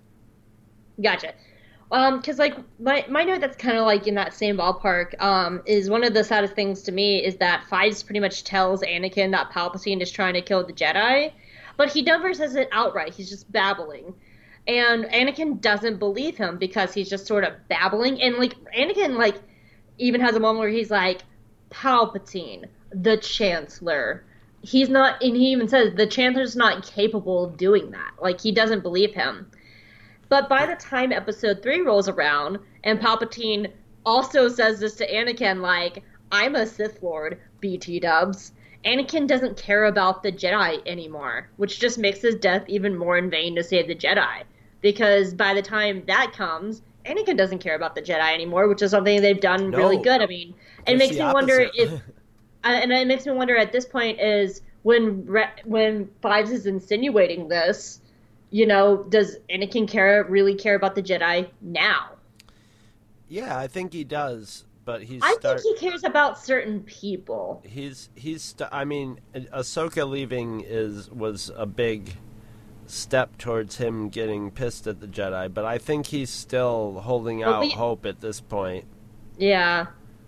S3: Gotcha. Um, because like my my note that's kind of like in that same ballpark. Um, is one of the saddest things to me is that Fives pretty much tells Anakin that Palpatine is trying to kill the Jedi, but he never says it outright. He's just babbling, and Anakin doesn't believe him because he's just sort of babbling. And like Anakin like even has a moment where he's like, Palpatine, the Chancellor. He's not, and he even says the Chancellor's not capable of doing that. Like, he doesn't believe him. But by the time episode three rolls around, and Palpatine also says this to Anakin, like, I'm a Sith Lord, B T dubs, Anakin doesn't care about the Jedi anymore, which just makes his death even more in vain to save the Jedi. Because by the time that comes, Anakin doesn't care about the Jedi anymore, which is something they've done
S4: No.
S3: really good. I mean, it
S4: It's
S3: makes
S4: the
S3: me wonder
S4: opposite.
S3: if... And it makes me wonder at this point is when Re- when Fives is insinuating this, you know, does Anakin care really care about the Jedi now?
S4: Yeah, I think he does, but he's
S3: I
S4: start-
S3: think he cares about certain people.
S4: he's he's st- I mean, Ahsoka leaving is was a big step towards him getting pissed at the Jedi, but I think he's still holding
S3: Well,
S4: out
S3: we-
S4: hope at this point.
S3: Yeah.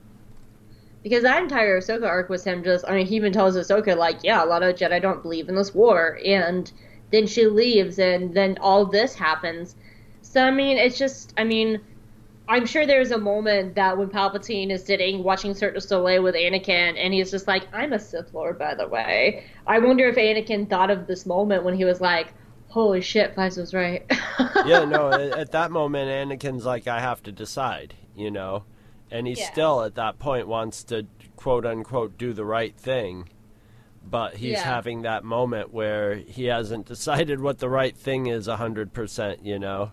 S3: Because that entire Ahsoka arc was him just, I mean, he even tells Ahsoka, like, yeah, a lot of Jedi don't believe in this war. And then she leaves, and then all this happens. So, I mean, it's just, I mean, I'm sure there's a moment that when Palpatine is sitting watching Cirque du Soleil with Anakin, and he's just like, I'm a Sith Lord, by the way. I wonder if Anakin thought of this moment when he was like, holy shit, Fives was right.
S4: Yeah, no, at, at that moment, Anakin's like, I have to decide, you know? And he
S3: Yeah.
S4: still, at that point, wants to, quote-unquote, do the right thing. But he's
S3: Yeah.
S4: having that moment where he hasn't decided what the right thing is one hundred percent, you know?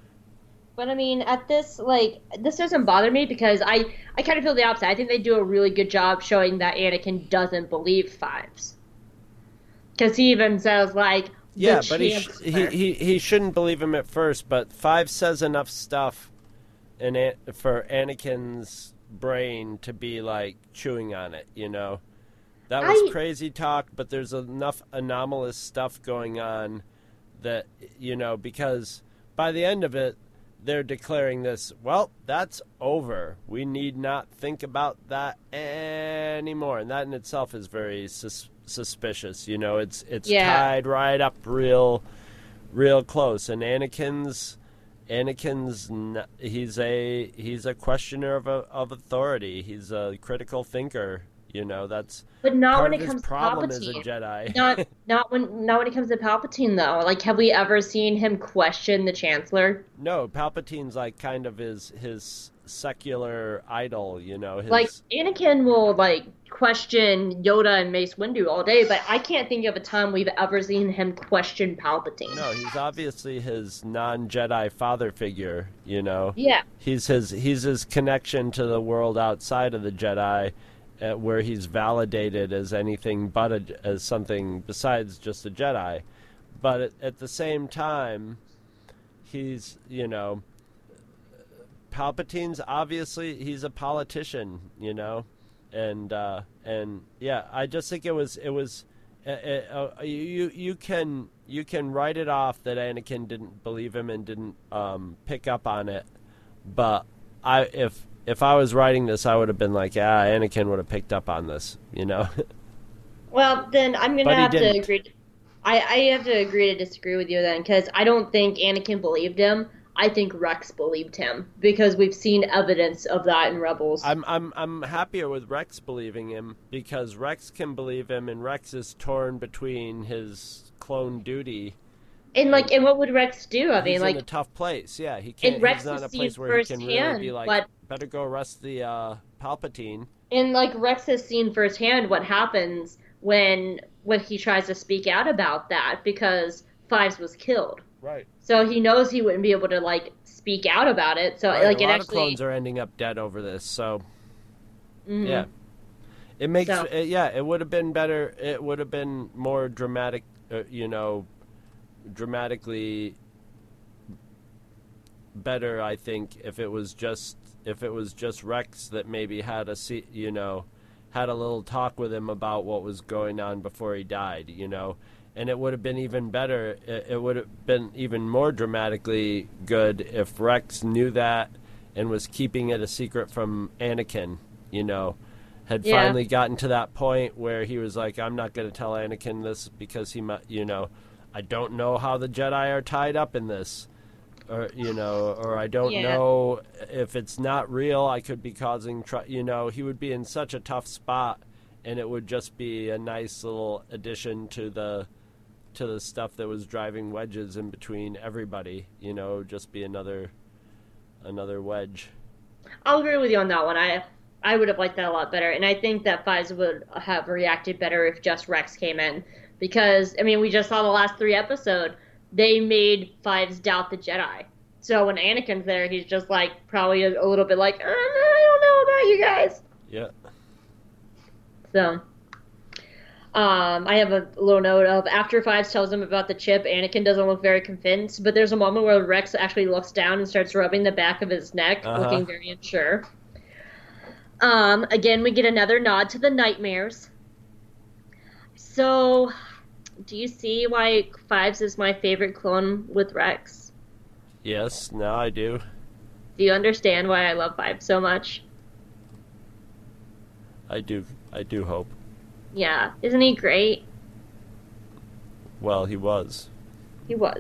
S3: But I mean, at this, like, this doesn't bother me because I, I kind of feel the opposite. I think they do a really good job showing that Anakin doesn't believe Fives. Because he even says, like, the
S4: Yeah, but he, sh-
S3: Chancellor.
S4: he, he he shouldn't believe him at first, but Five says enough stuff in An- for Anakin's brain to be, like, chewing on it, you know? That was
S3: I-
S4: crazy talk, but there's enough anomalous stuff going on that, you know, because by the end of it, they're declaring this, well, that's over. We need not think about that anymore. And that in itself is very sus- suspicious. You know, it's it's
S3: Yeah.
S4: tied right up real real close. And Anakin's Anakin's n- he's a he's a questioner of a, of authority. He's a critical thinker. You know, that's
S3: But not
S4: part
S3: when
S4: of
S3: it
S4: his
S3: comes to
S4: problem as a
S3: Palpatine.
S4: Jedi.
S3: Not not when not when it comes to Palpatine though. Like, have we ever seen him question the Chancellor?
S4: No, Palpatine's like kind of his his secular idol. You know, his
S3: Like, Anakin will like question Yoda and Mace Windu all day, but I can't think of a time we've ever seen him question Palpatine.
S4: no, he's obviously his non-Jedi father figure. You know,
S3: Yeah.
S4: he's his he's his connection to the world outside of the Jedi. Uh, where he's validated as anything but a, as something besides just a Jedi, but at, at the same time, he's you know, Palpatine's obviously he's a politician, you know, and uh, and yeah, I just think it was it was uh, uh, you you can you can write it off that Anakin didn't believe him and didn't um, pick up on it, but I if. If I was writing this, I would have been like, yeah, Anakin would have picked up on this, you know?
S3: Well, then I'm gonna
S4: But he
S3: have to
S4: didn't.
S3: agree. To, I I have to agree to disagree with you then, because I don't think Anakin believed him. I think Rex believed him because we've seen evidence of that in Rebels.
S4: I'm I'm I'm happier with Rex believing him because Rex can believe him, and Rex is torn between his clone duty.
S3: And like, and what would Rex do? I mean,
S4: He's
S3: like,
S4: in a tough place. Yeah, he can't.
S3: and Rex
S4: he's not in a
S3: has
S4: place
S3: seen
S4: where he can really
S3: firsthand
S4: be like,
S3: what-
S4: better go arrest the uh, Palpatine.
S3: and like Rex has seen firsthand what happens when when he tries to speak out about that because Fives was killed.
S4: Right.
S3: So he knows he wouldn't be able to like speak out about it. So
S4: Right,
S3: like
S4: a
S3: it
S4: lot
S3: actually,
S4: of clones are ending up dead over this. So
S3: Mhm.
S4: yeah, it makes
S3: So-
S4: it, yeah. It would have been better. It would have been more dramatic. Uh, you know, dramatically better, I think, if it was just if it was just Rex that maybe had a se- you know had a little talk with him about what was going on before he died, you know, and it would have been even better. It, it would have been even more dramatically good if Rex knew that and was keeping it a secret from Anakin, you know, had
S3: Yeah.
S4: finally gotten to that point where he was like, I'm not going to tell Anakin this because he might, you know, I don't know how the Jedi are tied up in this. Or you know, or I don't
S3: Yeah.
S4: know if it's not real. I could be causing, tr- you know, he would be in such a tough spot, and it would just be a nice little addition to the to the stuff that was driving wedges in between everybody. You know, just be another another wedge.
S3: I'll agree with you on that one. I I would have liked that a lot better, and I think that Fives would have reacted better if just Rex came in, because I mean we just saw the last three episodes. They made Fives doubt the Jedi. So when Anakin's there, he's just like probably a, a little bit like, uh, I don't know about you guys.
S4: Yeah.
S3: So, um, I have a little note of after Fives tells him about the chip, Anakin doesn't look very convinced, but there's a moment where Rex actually looks down and starts rubbing the back of his neck,
S4: Uh-huh.
S3: looking very unsure. Um, again, we get another nod to the nightmares. So, do you see why Fives is my favorite clone with Rex?
S4: Yes. Now I do.
S3: Do you understand why I love Fives so much?
S4: I do. I do hope.
S3: Yeah, isn't he great?
S4: Well, he was.
S3: He was.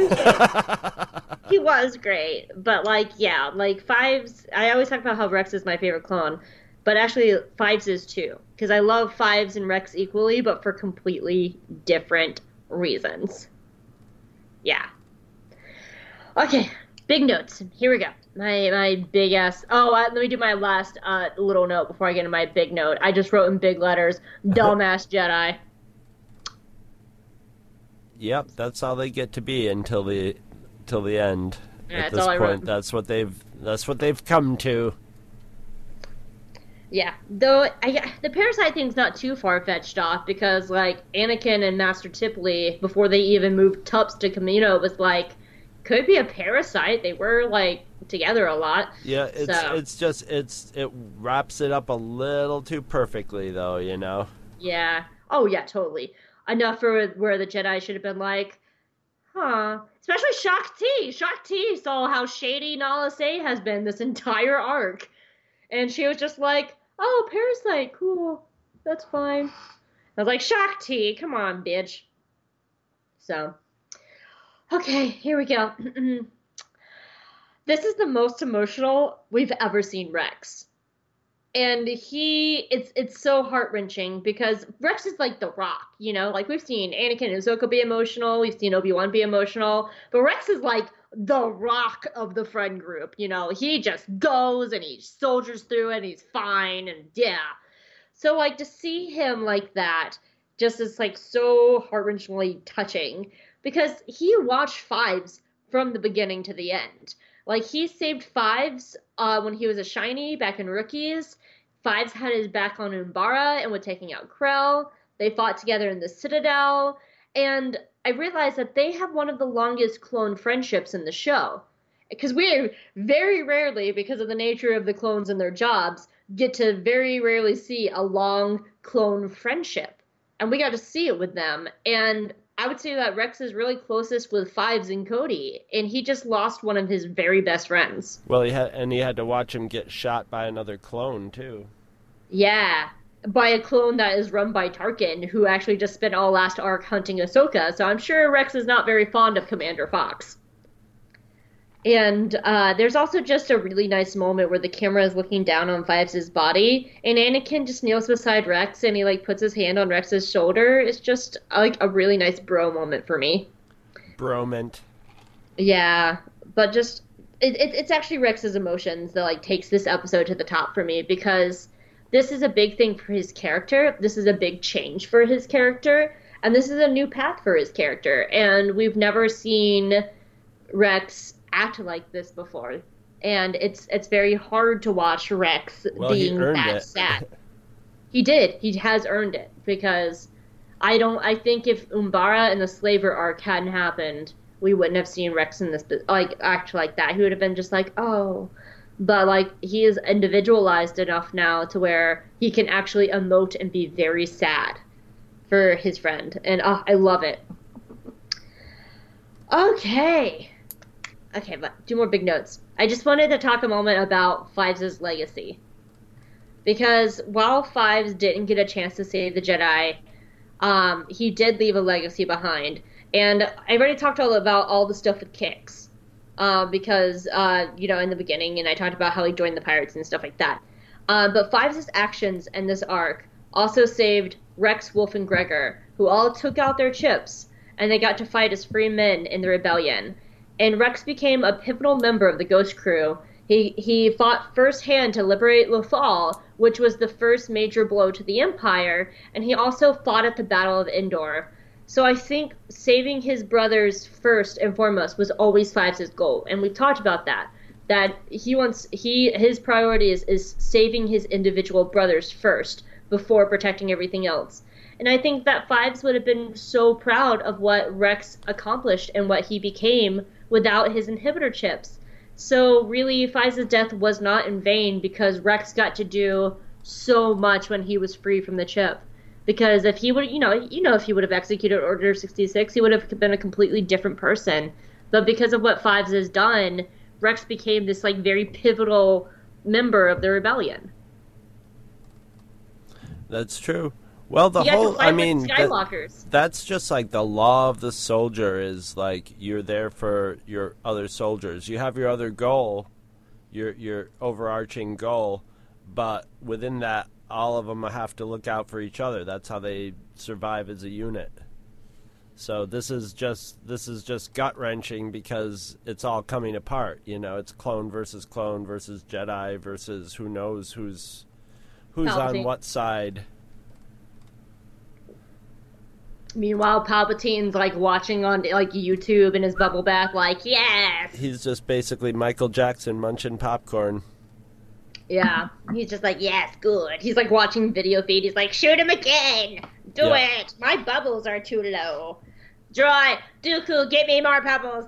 S3: He was great, but like, yeah, like Fives. I always talk about how Rex is my favorite clone, but actually Fives is too, because I love Fives and Rex equally, but for completely different reasons. Yeah. Okay, big notes. Here we go. My my big ass. Oh, uh, let me do my last uh, little note before I get into my big note. I just wrote in big letters, "Dumbass Jedi."
S4: Yep, that's how they get to be until the till the end.
S3: Yeah,
S4: At
S3: that's
S4: this
S3: all I
S4: point,
S3: wrote.
S4: that's what they've that's what they've come to.
S3: Yeah, though I, the parasite thing's not too far fetched off because like Anakin and Master Tipley, before they even moved Tups to Kamino, was like could be a parasite. They were like together a lot.
S4: Yeah, it's
S3: So-
S4: it's just it's it wraps it up a little too perfectly though, you know.
S3: Yeah. Oh yeah, totally. Enough for where the Jedi should have been like, huh. Especially Shakti. Shakti saw how shady Nala Se has been this entire arc. And she was just like, oh, parasite, cool. That's fine. I was like, Shakti, come on, bitch. So, okay, here we go. This is the most emotional we've ever seen Rex. And he, it's it's so heart-wrenching because Rex is like the Rock, you know? Like, we've seen Anakin and Ahsoka be emotional, we've seen Obi-Wan be emotional, but Rex is like the Rock of the friend group, you know? He just goes and he soldiers through it and he's fine, and yeah. So, like, to see him like that just is, like, so heart-wrenchingly touching because he watched Fives from the beginning to the end. Like, he saved Fives uh, when he was a shiny back in Rookies. Fives had his back on Umbara and was taking out Krell. They fought together in the Citadel. And I realized that they have one of the longest clone friendships in the show. Because we very rarely, because of the nature of the clones and their jobs, get to very rarely see a long clone friendship. And we got to see it with them. And I would say that Rex is really closest with Fives and Cody, and he just lost one of his very best friends.
S4: Well, he had, and he had to watch him get shot by another clone, too.
S3: Yeah, by a clone that is run by Tarkin, who actually just spent all last arc hunting Ahsoka, so I'm sure Rex is not very fond of Commander Fox. And uh, there's also just a really nice moment where the camera is looking down on Fives' body, and Anakin just kneels beside Rex, and he, like, puts his hand on Rex's shoulder. It's just, like, a really nice bro moment for me.
S4: Broment.
S3: Yeah, but just, it, it, it's actually Rex's emotions that, like, takes this episode to the top for me, because this is a big thing for his character, this is a big change for his character, and this is a new path for his character, and we've never seen Rex act like this before, and it's it's very hard to watch Rex
S4: well,
S3: being that
S4: it.
S3: sad. He did. He has earned it, because I don't. I think if Umbara and the Slaver arc hadn't happened, we wouldn't have seen Rex in this like act like that. He would have been just like, oh, but like he is individualized enough now to where he can actually emote and be very sad for his friend, and oh, I love it. Okay. Okay, but two more big notes. I just wanted to talk a moment about Fives' legacy. Because while Fives didn't get a chance to save the Jedi, um, he did leave a legacy behind. And I already talked all about all the stuff with Kix. Uh, because, uh, you know, in the beginning, and I talked about how he joined the Pirates and stuff like that. Uh, but Fives' actions in this arc also saved Rex, Wolf, and Gregor, who all took out their chips, and they got to fight as free men in the rebellion. And Rex became a pivotal member of the Ghost Crew. He he fought firsthand to liberate Lothal, which was the first major blow to the Empire, and he also fought at the Battle of Endor. So I think saving his brothers first and foremost was always Fives' goal, and we've talked about that. That he wants he his priority is, is saving his individual brothers first before protecting everything else. And I think that Fives would have been so proud of what Rex accomplished and what he became without his inhibitor chips. So really, Fives' death was not in vain, because Rex got to do so much when he was free from the chip. Because if he would, you know, you know, if he would have executed Order sixty-six, he would have been a completely different person. But because of what Fives has done, Rex became this like very pivotal member of the rebellion.
S4: That's true. Well, the
S3: you
S4: whole, I mean,
S3: Skywalkers.
S4: That, that's just like the law of the soldier is like you're there for your other soldiers. You have your other goal, your your overarching goal, but within that, all of them have to look out for each other. That's how they survive as a unit. So this is just this is just gut wrenching because it's all coming apart. You know, it's clone versus clone versus Jedi versus who knows who's who's
S3: Palpatine.
S4: on what side.
S3: Meanwhile, Palpatine's like watching on like YouTube in his bubble bath, like, yes!
S4: He's just basically Michael Jackson munching popcorn.
S3: Yeah, he's just like, yes, good. He's like watching video feed, he's like, shoot him again! Do
S4: Yeah.
S3: it! My bubbles are too low. Droid, Dooku, get me more bubbles!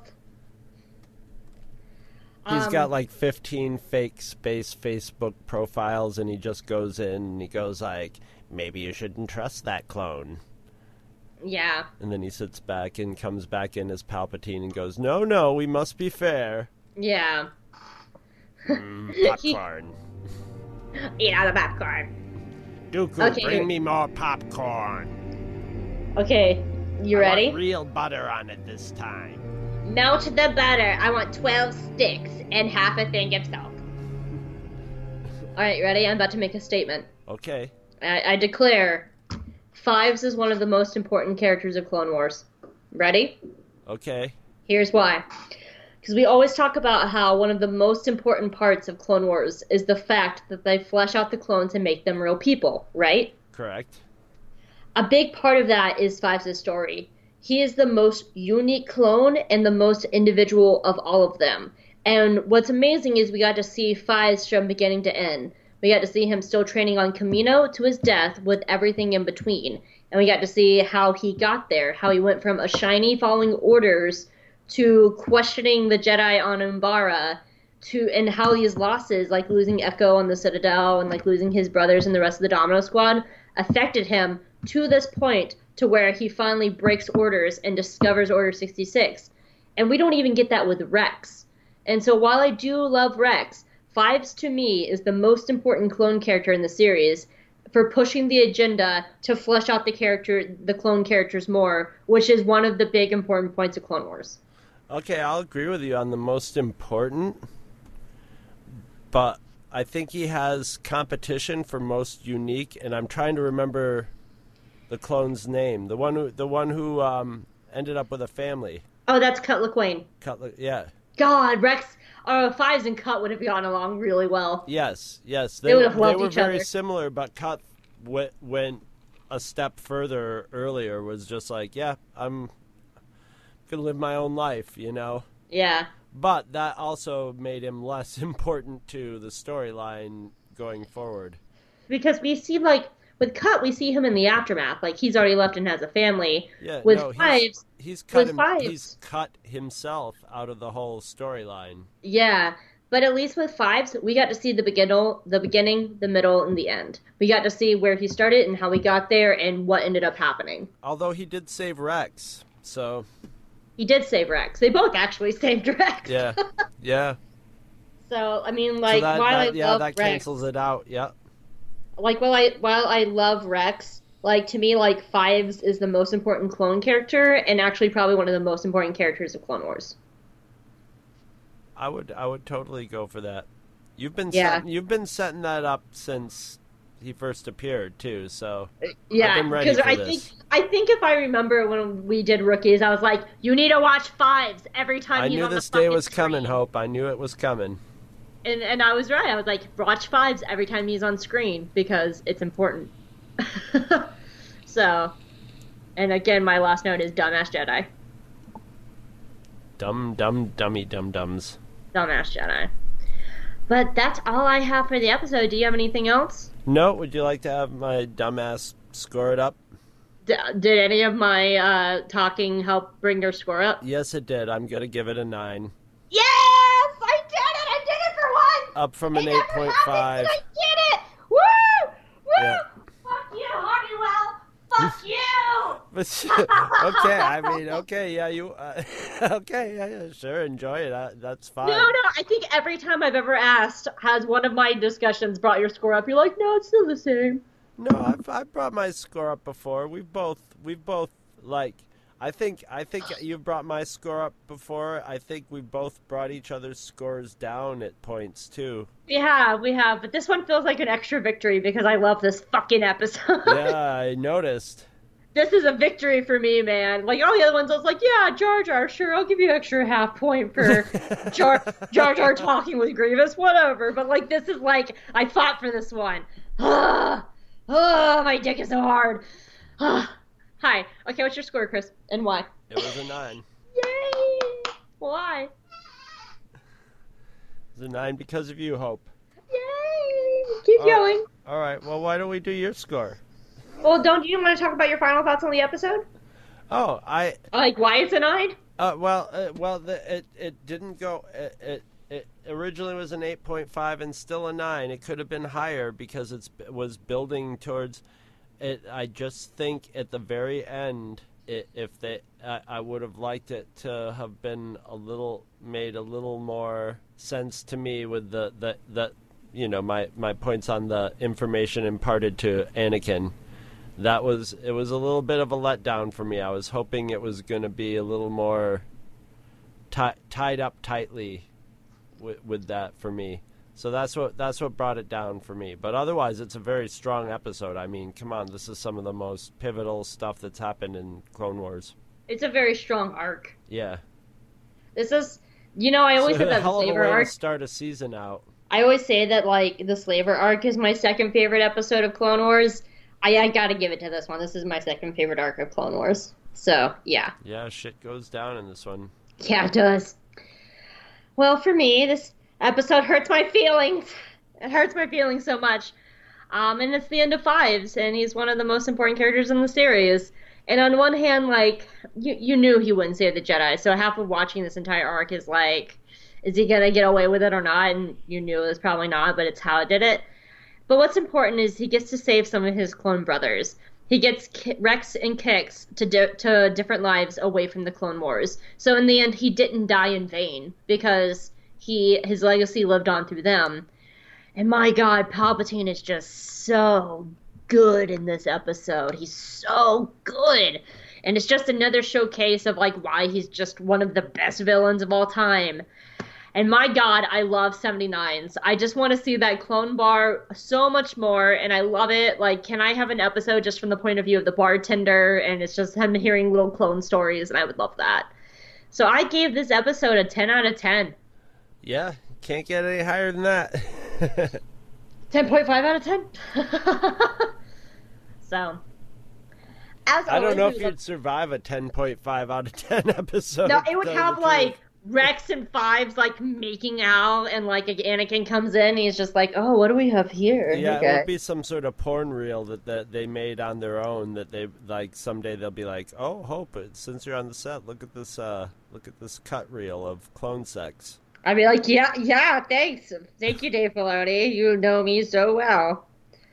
S4: He's
S3: Um,
S4: got like fifteen fake space Facebook profiles, and he just goes in and he goes like, maybe you shouldn't trust that clone.
S3: Yeah.
S4: And then he sits back and comes back in as Palpatine and goes, no, no, we must be fair.
S3: Yeah.
S4: Mm,
S3: He-
S4: popcorn.
S3: Eat all the popcorn.
S4: Dooku,
S3: Okay.
S4: bring me more popcorn.
S3: Okay, you
S4: I
S3: ready?
S4: want real butter on it this time.
S3: Melt the butter. I want twelve sticks and half a thing of salt. Alright, ready? I'm about to make a statement.
S4: Okay.
S3: I, I declare Fives is one of the most important characters of Clone Wars. Ready?
S4: Okay.
S3: Here's why. Because we always talk about how one of the most important parts of Clone Wars is the fact that they flesh out the clones and make them real people, right?
S4: Correct.
S3: A big part of that is Fives' story. He is the most unique clone and the most individual of all of them. And what's amazing is we got to see Fives from beginning to end. We got to see him still training on Kamino to his death with everything in between. And we got to see how he got there, how he went from a shiny following orders to questioning the Jedi on Umbara, to and how his losses, like losing Echo on the Citadel and like losing his brothers and the rest of the Domino Squad, affected him to this point to where he finally breaks orders and discovers Order sixty-six. And we don't even get that with Rex. And so while I do love Rex, Fives to me is the most important clone character in the series for pushing the agenda to flesh out the character, the clone characters more, which is one of the big important points of Clone Wars.
S4: Okay, I'll agree with you on the most important, but I think he has competition for most unique, and I'm trying to remember the clone's name. The one who, the one who um, ended up with a family.
S3: Oh, that's Cut Lawquane.
S4: Cut, yeah.
S3: God, Rex, uh, Fives and Cut would have gone along really well.
S4: Yes, yes.
S3: They,
S4: They,
S3: would have loved
S4: they were
S3: each
S4: very
S3: other.
S4: similar, but Cut went, went a step further earlier, was just like, yeah, I'm gonna live my own life, you know?
S3: Yeah.
S4: But that also made him less important to the storyline going forward.
S3: Because we see, like, with Cut, we see him in the aftermath. Like, he's already left and has a family.
S4: Yeah,
S3: with
S4: no,
S3: Fives,
S4: he's, he's cut
S3: with
S4: him,
S3: Fives,
S4: he's cut himself out of the whole storyline.
S3: yeah. But at least with Fives, we got to see the beginning, the beginning, the middle, and the end. We got to see where he started and how he got there and what ended up happening.
S4: Although he did save Rex, so...
S3: He did save Rex. They both actually saved Rex.
S4: Yeah, yeah.
S3: So, I mean, like,
S4: so that,
S3: while
S4: that,
S3: I
S4: yeah,
S3: love
S4: that
S3: Rex...
S4: cancels it out, yeah.
S3: Like, while I, while I love Rex, like, to me, like, Fives is the most important clone character and actually probably one of the most important characters of Clone Wars.
S4: I would I would totally go for that. You've been
S3: Yeah.
S4: setting, you've been setting that up since he first appeared too, so
S3: Yeah,
S4: I've been ready for
S3: I
S4: this.
S3: think I think if I remember when we did Rookies, I was like, you need to watch Fives every time
S4: I
S3: he's
S4: knew
S3: on
S4: this
S3: the
S4: day
S3: fucking
S4: was coming,
S3: screen.
S4: Hope. I knew it was coming.
S3: And and I was right. I was like, watch Fives every time he's on screen because it's important. So, and again, my last note is dumbass Jedi.
S4: Dumb, dumb, dummy, dum dums.
S3: Dumbass Jedi. But that's all I have for the episode. Do you have anything else?
S4: No, would you like to have my dumbass score it up?
S3: D- did any of my uh, talking help bring your score up?
S4: Yes, it did. I'm gonna give it a nine.
S3: Yes! I did it! I did it for once!
S4: Up from an
S3: It
S4: eight
S3: never
S4: point
S3: happens,
S4: five.
S3: and I did it! Woo! Woo!
S4: Yeah.
S3: Fuck you, Honeywell! Fuck you!
S4: But okay, I mean, okay, yeah, you, uh, okay, yeah, yeah, sure, enjoy it. Uh, that's fine.
S3: No, no, I think every time I've ever asked, has one of my discussions brought your score up? You're like, no, it's still the same.
S4: No, I've I brought my score up before. We've both we've both like I think I think you've brought my score up before. I think we've both brought each other's scores down at points too.
S3: We have, we have, but this one feels like an extra victory because I love this fucking episode.
S4: Yeah, I noticed.
S3: This is a victory for me, man. Like all the other ones, I was like, yeah, Jar Jar, sure, I'll give you an extra half point for Jar Jar Jar talking with Grievous, whatever. But like, this is like, I fought for this one. Ah, oh, my dick is so hard. Ah. Hi. Okay, what's your score, Chris, and why?
S4: It was a nine.
S3: Yay! Why?
S4: It was a nine because of you, Hope.
S3: Yay! Keep
S4: Oh.
S3: going.
S4: All right. Well, why don't we do your score?
S3: Well, don't you want to talk about your final thoughts on the episode?
S4: Oh, I
S3: Like, why it's a nine?
S4: Uh, well, uh, well, the, it it didn't go. It, it it originally was an eight point five and still a nine. It could have been higher because it's, it was building towards it. I just think at the very end, it, if they, I, I would have liked it to have been a little made a little more sense to me with the the, the you know my, my points on the information imparted to Anakin. That was, it was a little bit of a letdown for me. I was hoping it was going to be a little more t- tied up tightly with, with that for me. So that's what that's what brought it down for me. But otherwise, it's a very strong episode. I mean, come on, this is some of the most pivotal stuff that's happened in Clone Wars.
S3: It's a very strong arc.
S4: Yeah.
S3: This is, you know, I always
S4: so
S3: said that
S4: hell
S3: the
S4: of a
S3: Slaver
S4: way
S3: arc.
S4: to start a season out.
S3: I always say that like the Slaver arc is my second favorite episode of Clone Wars. I, I got to give it to this one. This is my second favorite arc of Clone Wars. So yeah.
S4: Yeah, shit goes down in this one.
S3: Yeah, it does. Well, for me, this episode hurts my feelings. It hurts my feelings so much. Um, and it's the end of Fives, and he's one of the most important characters in the series. And on one hand, like, you, you knew he wouldn't save the Jedi, so half of watching this entire arc is like, is he gonna get away with it or not? And you knew it was probably not, but it's how it did it. But what's important is he gets to save some of his clone brothers. He gets K- Rex and Kix to di- to different lives away from the Clone Wars. So in the end, he didn't die in vain, because he his legacy lived on through them. And my God, Palpatine is just so good in this episode. He's so good. And it's just another showcase of like why he's just one of the best villains of all time. And my God, I love seventy-nines. I just want to see that clone bar so much more, and I love it. Like, can I have an episode just from the point of view of the bartender, and it's just him hearing little clone stories, and I would love that. So I gave this episode a ten out of ten.
S4: Yeah, can't get any higher than that.
S3: ten point five out of ten. So, as
S4: I don't
S3: always,
S4: know
S3: we
S4: if
S3: would
S4: you'd survive a ten point five out of ten episode.
S3: No, it would
S4: tell
S3: have
S4: the
S3: like
S4: truth.
S3: Rex and Fives like making out, and like Anakin comes in, and he's just like, "Oh, what do we have here?"
S4: Yeah,
S3: okay.
S4: it would be some sort of porn reel that, that they made on their own. That they like someday they'll be like, "Oh, Hope, since you're on the set, look at this, uh, look at this cut reel of clone sex."
S3: I'd be like, "Yeah, yeah, thanks, thank you, Dave Filoni. You know me so well."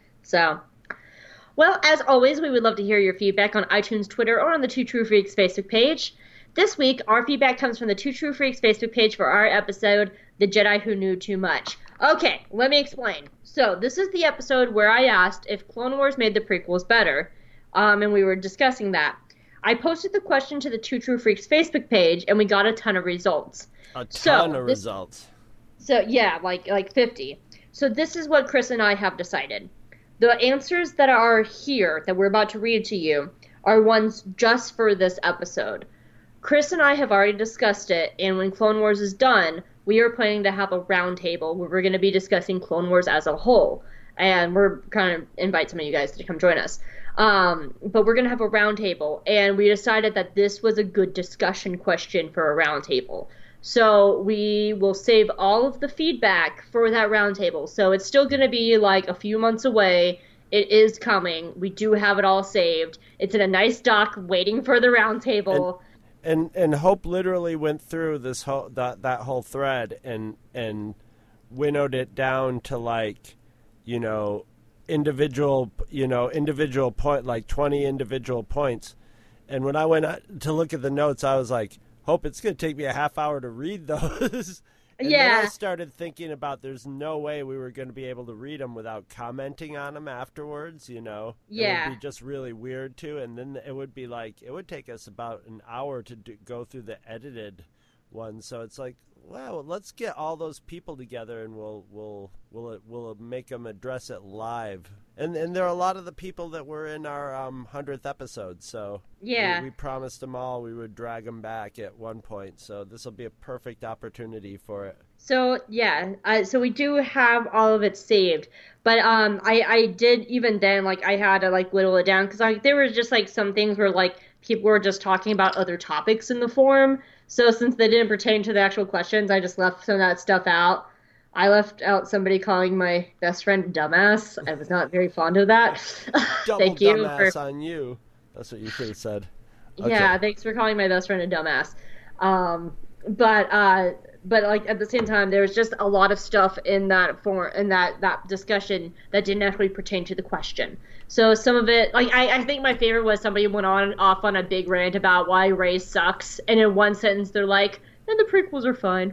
S3: So, well, as always, we would love to hear your feedback on iTunes, Twitter, or on the Two True Freaks Facebook page. This week, our feedback comes from the Two True Freaks Facebook page for our episode, The Jedi Who Knew Too Much. Okay, let me explain. So, this is the episode where I asked if Clone Wars made the prequels better, um, and we were discussing that. I posted the question to the Two True Freaks Facebook page, and we got a ton of results.
S4: A ton
S3: So,
S4: of
S3: this-
S4: results.
S3: So, yeah, like like fifty. So this is what Chris and I have decided. The answers that are here, that we're about to read to you, are ones just for this episode. Chris and I have already discussed it, and when Clone Wars is done, we are planning to have a roundtable where we're going to be discussing Clone Wars as a whole. And we're kind of invite some of you guys to come join us. Um, but we're going to have a roundtable, and we decided that this was a good discussion question for a roundtable. So we will save all of the feedback for that roundtable. So it's still going to be like a few months away. It is coming. We do have it all saved. It's in a nice doc waiting for the roundtable.
S4: And and Hope literally went through this whole that that whole thread and and winnowed it down to like, you know, individual you know individual point like twenty individual points. And when I went to look at the notes, I was like, Hope, it's going to take me a half hour to read those. And
S3: Yeah.
S4: then I started thinking about there's no way we were going to be able to read them without commenting on them afterwards, you know? It
S3: Yeah.
S4: would be just really weird, too. And then it would be like, it would take us about an hour to do, go through the edited one. So it's like, well, let's get all those people together and we'll we'll we'll we'll make them address it live. And and there are a lot of the people that were in our um, hundredth episode, so
S3: Yeah.
S4: we, we promised them all we would drag them back at one point. So this will be a perfect opportunity for it.
S3: So yeah, uh, so we do have all of it saved, but um, I I did even then like I had to like whittle it down because like there was just like some things where like people were just talking about other topics in the forum. So since they didn't pertain to the actual questions, I just left some of that stuff out. I left out somebody calling my best friend a dumbass. I was not very fond of that.
S4: Double
S3: Thank you
S4: dumbass
S3: for
S4: on you. That's what you should have said.
S3: Yeah,
S4: Okay.
S3: thanks for calling my best friend a dumbass. Um, but uh, but like at the same time, there was just a lot of stuff in that for in that that discussion that didn't actually pertain to the question. So some of it, like I, I think my favorite was somebody went on off on a big rant about why Rey sucks, and in one sentence they're like, "And the prequels are fine."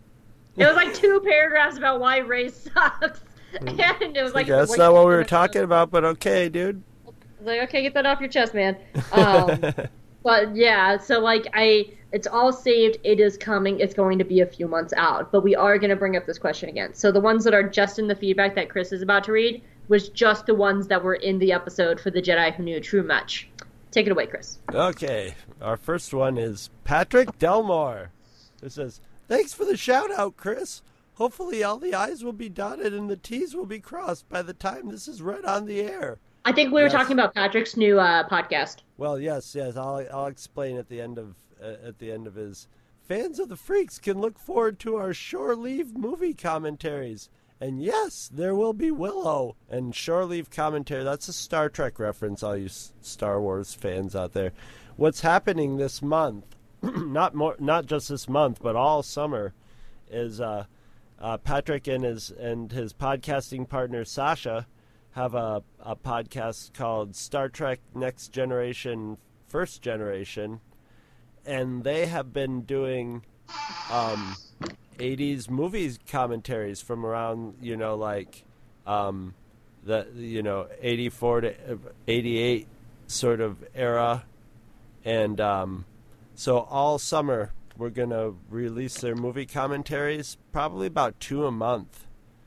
S3: It was like two paragraphs about why Rey sucks, and it was like
S4: Yeah, that's
S3: like-
S4: not what we were talking about, but okay, dude.
S3: Like, okay, get that off your chest, man. Um, But yeah, so like I, it's all saved. It is coming. It's going to be a few months out. But we are going to bring up this question again. So the ones that are just in the feedback that Chris is about to read was just the ones that were in the episode for the Jedi Who Knew True Much. Take it away, Chris.
S4: Okay, our first one is Patrick Delmore, who says, "Thanks for the shout out, Chris. Hopefully all the I's will be dotted and the T's will be crossed by the time this is read on the air."
S3: I think we were
S4: Yes.
S3: talking about Patrick's new uh, podcast.
S4: Well, yes, yes. I'll I'll explain at the end of uh, at the end of his. Fans of the Freaks can look forward to our Shore Leave movie commentaries, and yes, there will be Willow and Shore Leave commentary. That's a Star Trek reference, all you S- Star Wars fans out there. What's happening this month? not more, not just this month, but all summer, is uh, uh, Patrick and his and his podcasting partner Sasha have a, a podcast called Star Trek Next Generation, First Generation, and they have been doing um, eighties movies commentaries from around, you know, like um, the, you know, eighty-four to eighty-eight sort of era. And um, so all summer we're going to release their movie commentaries, probably about two a month.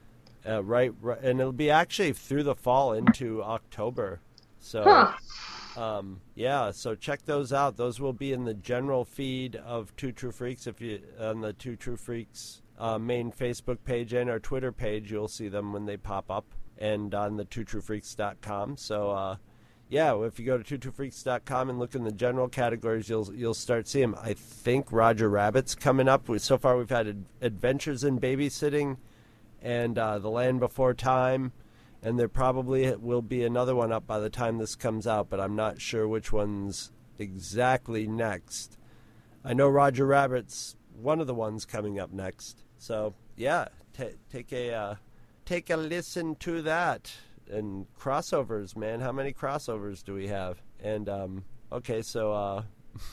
S4: Uh, right, right, and it'll be actually through the fall into October. So,
S3: Huh.
S4: um, yeah, so check those out. Those will be in the general feed of Two True Freaks. If you on the Two True Freaks uh, main Facebook page and our Twitter page, you'll see them when they pop up, and on the two true freaks dot com. So, uh, yeah, if you go to two true freaks dot com and look in the general categories, you'll you'll start seeing them. I think Roger Rabbit's coming up. We, so far, we've had ad- Adventures in Babysitting and uh, The Land Before Time, and there probably will be another one up by the time this comes out, but I'm not sure which one's exactly next. I know Roger Rabbit's one of the ones coming up next. So, yeah, t- take a uh, take a listen to that. And crossovers, man. How many crossovers do we have? And, um, okay, so uh,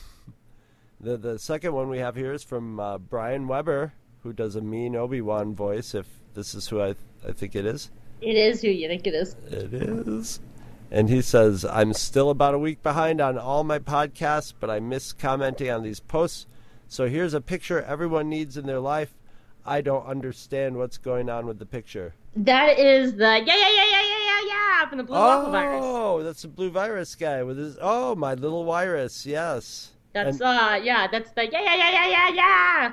S4: the, the second one we have here is from uh, Brian Weber, who does a mean Obi-Wan voice, if this is who I, I think it is.
S3: It is who you think it is.
S4: It is. And he says, "I'm still about a week behind on all my podcasts, but I miss commenting on these posts. So here's a picture everyone needs in their life. I don't understand what's going on with the picture."
S3: That is the yeah, yeah, yeah, yeah, yeah, yeah, yeah, from the blue waffle virus.
S4: Oh, that's the blue virus guy with his, oh, my little virus, yes.
S3: That's,
S4: And-
S3: uh, yeah, that's the yeah, yeah, yeah, yeah, yeah, yeah.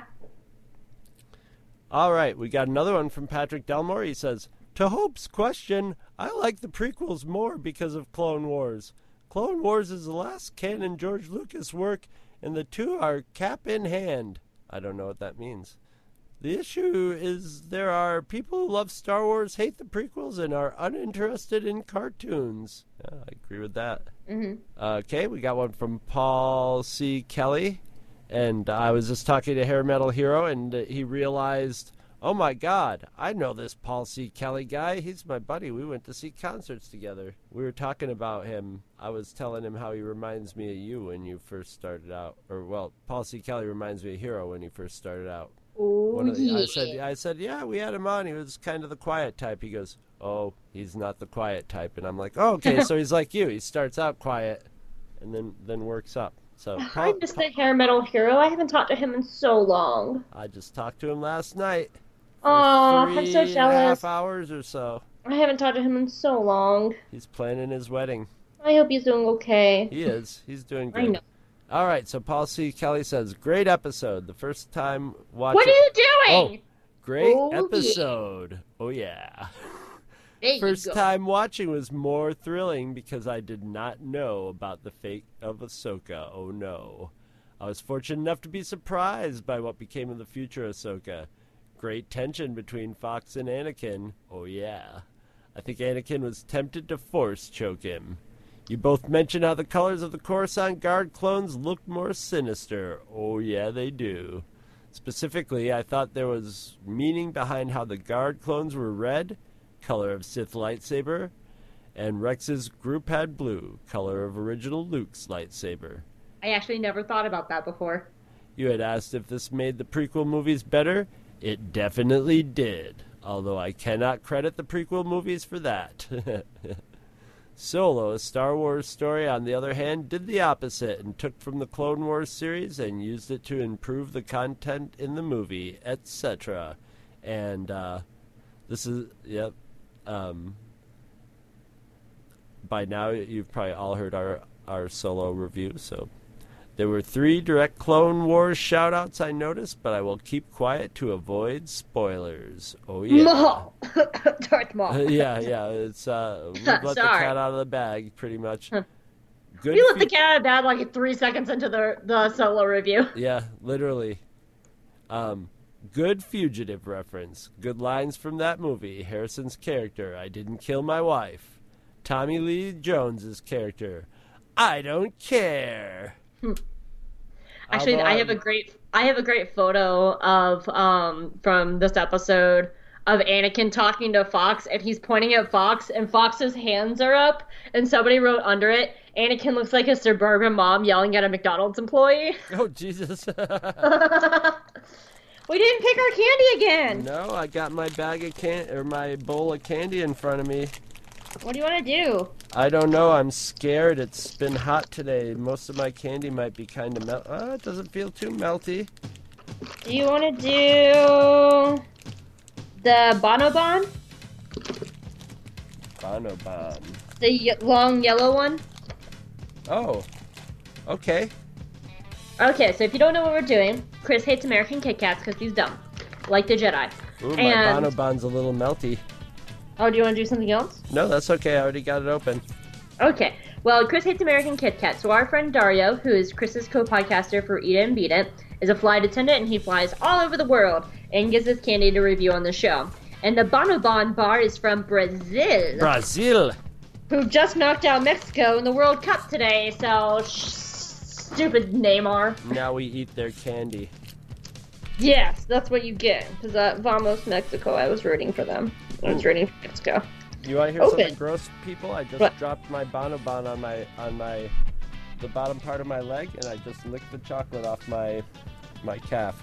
S4: All right, we got another one from Patrick Delmore. He says, "To Hope's question, I like the prequels more because of Clone Wars. Clone Wars is the last canon George Lucas work, and the two are cap in hand." I don't know what that means. "The issue is there are people who love Star Wars, hate the prequels, and are uninterested in cartoons." Yeah, I agree with that.
S3: Mm-hmm.
S4: Okay, we got one from Paul C. Kelly. And I was just talking to Hair Metal Hero, and uh, he realized, oh my God, I know this Paul C. Kelly guy. He's my buddy. We went to see concerts together. We were talking about him. I was telling him how he reminds me of you when you first started out. Or, well, Paul C. Kelly reminds me of Hero when he first started out.
S3: Oh,
S4: One of the,
S3: yeah.
S4: I said, I said, yeah, we had him on. He was kind of the quiet type. He goes, oh, he's not the quiet type. And I'm like, oh, okay, so he's like you. He starts out quiet and then, then works up. So
S3: I
S4: Paul,
S3: miss the hair metal hero. I haven't talked to him in so long.
S4: I just talked to him last night.
S3: Oh, I'm
S4: three
S3: so
S4: and a
S3: jealous.
S4: half hours or so.
S3: I haven't talked to him in so long.
S4: He's planning his wedding.
S3: I hope he's doing okay.
S4: He is. He's doing good.
S3: I know.
S4: All right, so Paul C. Kelly says, great episode. The first time watching.
S3: What are you
S4: Oh,
S3: doing?
S4: great
S3: Oh, yeah.
S4: episode. Oh, yeah.
S3: There
S4: First
S3: you go.
S4: time watching was more thrilling because I did not know about the fate of Ahsoka. Oh, no. I was fortunate enough to be surprised by what became of the future Ahsoka. Great tension between Fox and Anakin. Oh, yeah. I think Anakin was tempted to force choke him. You both mentioned how the colors of the Coruscant Guard clones looked more sinister. Oh, yeah, they do. Specifically, I thought there was meaning behind how the Guard clones were red, color of Sith lightsaber, and Rex's group had blue, color of original Luke's lightsaber.
S3: I actually never thought about that before.
S4: You had asked if this made the prequel movies better. It definitely did, although I cannot credit the prequel movies for that. Solo, a Star Wars story, on the other hand, did the opposite and took from the Clone Wars series and used it to improve the content in the movie, et cetera. And uh, this is, yep. Um, by now, you've probably all heard our, our Solo review, so... There were three direct Clone Wars shout-outs I noticed, but I will keep quiet to avoid spoilers. Oh, yeah.
S3: Maul! Darth Maul.
S4: yeah, yeah, it's, uh, we let the cat out of the bag, pretty much.
S3: Huh.
S4: Good
S3: We let
S4: fu-
S3: the cat out of bed like three seconds into the, the Solo review.
S4: Yeah, literally. Um, good fugitive reference. Good lines from that movie. Harrison's character, I didn't kill my wife. Tommy Lee Jones's character, I don't care.
S3: Actually, I have a great I have a great photo of um from this episode of Anakin talking to Fox, and he's pointing at Fox, and Fox's hands are up, and somebody wrote under it, Anakin looks like a suburban mom yelling at a McDonald's employee.
S4: Oh, Jesus.
S3: We didn't pick our candy again.
S4: No, I got my bag of can or my bowl of candy in front of me.
S3: What do you want to do?
S4: I don't know. I'm scared. It's been hot today. Most of my candy might be kind of melt. Oh, it doesn't feel too melty.
S3: Do you want to do the Bonobon?
S4: Bonobon.
S3: The ye- long yellow one?
S4: Oh, okay.
S3: Okay, so if you don't know what we're doing, Chris hates American Kit Kats because he's dumb, like the Jedi.
S4: Ooh, my
S3: And-
S4: Bonobon's a little melty.
S3: Oh, do you want to do something else?
S4: No, that's okay. I already got it open.
S3: Okay. Well, Chris hates American Kit Kat. So our friend Dario, who is Chris's co-podcaster for Eat It and Beat It, is a flight attendant, and he flies all over the world and gives us candy to review on the show. And the Bonobon bar is from Brazil,
S4: Brazil.
S3: who just knocked out Mexico in the World Cup today. So sh- stupid Neymar.
S4: Now we eat their candy.
S3: Yes, that's what you get. Because uh, Vamos Mexico, I was rooting for them. I was
S4: Ooh.
S3: rooting for Mexico.
S4: You want to hear
S3: Open.
S4: something gross, people? I just
S3: What?
S4: dropped my Bonobon on my on my the bottom part of my leg, and I just licked the chocolate off my my calf.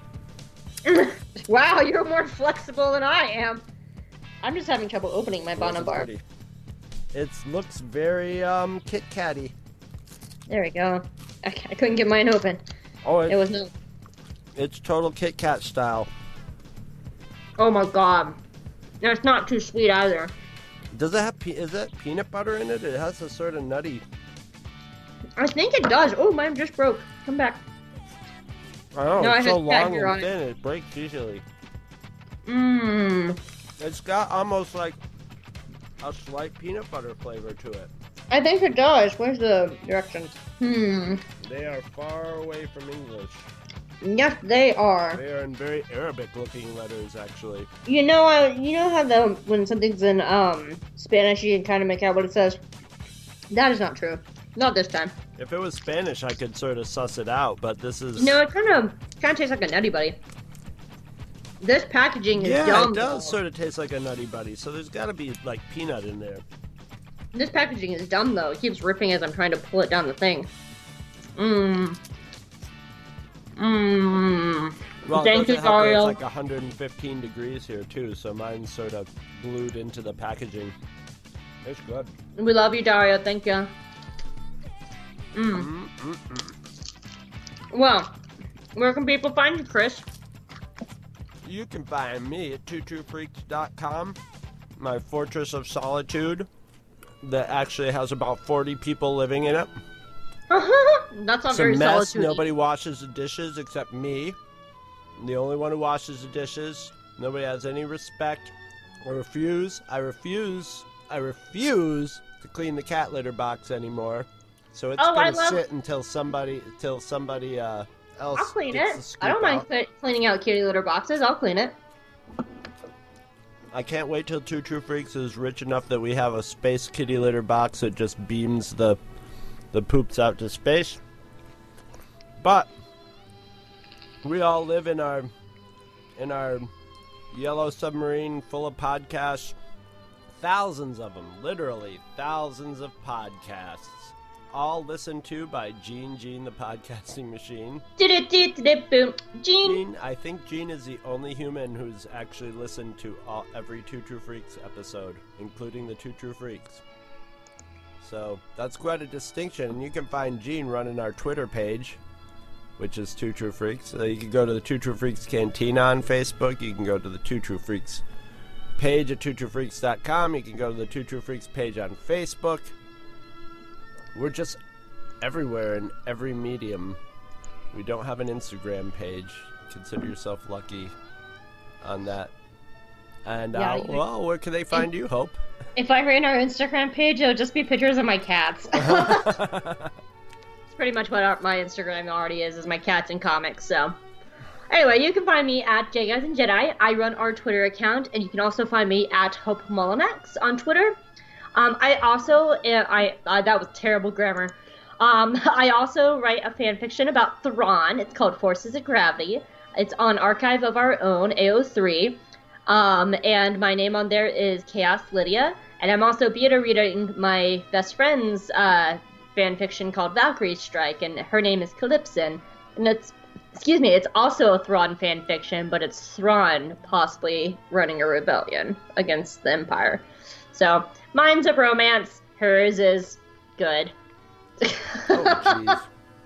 S3: Wow, you're more flexible than I am. I'm just having trouble opening my
S4: Wasn't
S3: Bonobar.
S4: pretty. It looks very um Kit Katty.
S3: There we go. I, I couldn't get mine open.
S4: Oh, it,
S3: It was no.
S4: it's total Kit Kat style.
S3: Oh my god. That's not too sweet either.
S4: Does it have pe- is that peanut butter in it? It has a sort of nutty.
S3: I think it does. Oh, mine just broke. Come back.
S4: I don't know.
S3: No, I
S4: it's so
S3: had cat
S4: long
S3: hair on
S4: and
S3: it.
S4: thin, it breaks easily.
S3: Mmm.
S4: It's got almost like a slight peanut butter flavor to it.
S3: I think it does. Where's the directions? Hmm.
S4: They are far away from English.
S3: Yes, they are.
S4: They are in very Arabic-looking letters, actually.
S3: You know, uh, you know how the when something's in um Spanish, you can kind of make out what it says. That is not true. Not this time.
S4: If it was Spanish, I could sort of suss it out, but this is...
S3: No, it kind of kind of tastes like a Nutty Buddy. This packaging is
S4: yeah,
S3: dumb.
S4: it does
S3: though.
S4: sort of taste like a Nutty Buddy, so there's got to be, like, peanut in there.
S3: This packaging is dumb though. It keeps ripping as I'm trying to pull it down the thing. Mmm. Mmm.
S4: Well,
S3: Thank
S4: it
S3: you,
S4: doesn't help that
S3: Dario.
S4: It's like one hundred fifteen degrees here, too, so mine's sort of glued into the packaging. It's good.
S3: We love you, Dario. Thank you. Mmm.
S4: Mm-mm-mm.
S3: Well, where can people find you, Chris?
S4: You can find me at two true freaks dot com, my fortress of solitude that actually has about forty people living in it.
S3: That's not
S4: It's a
S3: very
S4: mess.
S3: solitude.
S4: Nobody washes the dishes except me. I'm the only one who washes the dishes. Nobody has any respect. I refuse. I refuse. I refuse to clean the cat litter box anymore. So it's
S3: Oh, I
S4: gonna
S3: love-
S4: sit until somebody, until somebody uh, else.
S3: I'll clean
S4: gets the
S3: it.
S4: scoop
S3: I don't mind
S4: out.
S3: cle- cleaning out kitty litter boxes. I'll clean it.
S4: I can't wait till Two True Freaks is rich enough that we have a space kitty litter box that just beams the the poops out to space. But we all live in our in our yellow submarine full of podcasts. Thousands of them, literally thousands of podcasts. All listened to by Gene Gene the podcasting machine.
S3: Boom. Gene.
S4: Gene, I think Gene is the only human who's actually listened to all, every Two True Freaks episode, including the Two True Freaks. So that's quite a distinction. And you can find Gene running our Twitter page, which is Two True Freaks. So you can go to the Two True Freaks Cantina on Facebook. You can go to the Two True Freaks page at two true freaks dot com. You can go to the Two True Freaks page on Facebook. We're just everywhere in every medium. We don't have an Instagram page. Consider yourself lucky on that. And,
S3: Yeah,
S4: uh,
S3: you-
S4: well, where can they find you, Hope?
S3: If I ran our Instagram page, it would just be pictures of my cats. It's pretty much what our, my Instagram already is, is my cats and comics, so. Anyway, you can find me at J Guys and Jedi. I run our Twitter account, and you can also find me at Hope Mullinax on Twitter. Um, I also, uh, I uh, that was terrible grammar. Um, I also write a fan fiction about Thrawn. It's called Forces of Gravity. It's on Archive of Our Own, A O three. Um, and my name on there is Chaos Lydia. And I'm also beta reading my best friend's uh, fan fiction called Valkyrie Strike, and her name is Calypsin. And it's, excuse me, it's also a Thrawn fan fiction, but it's Thrawn possibly running a rebellion against the Empire. So, mine's a romance, hers is good.
S4: Oh, jeez.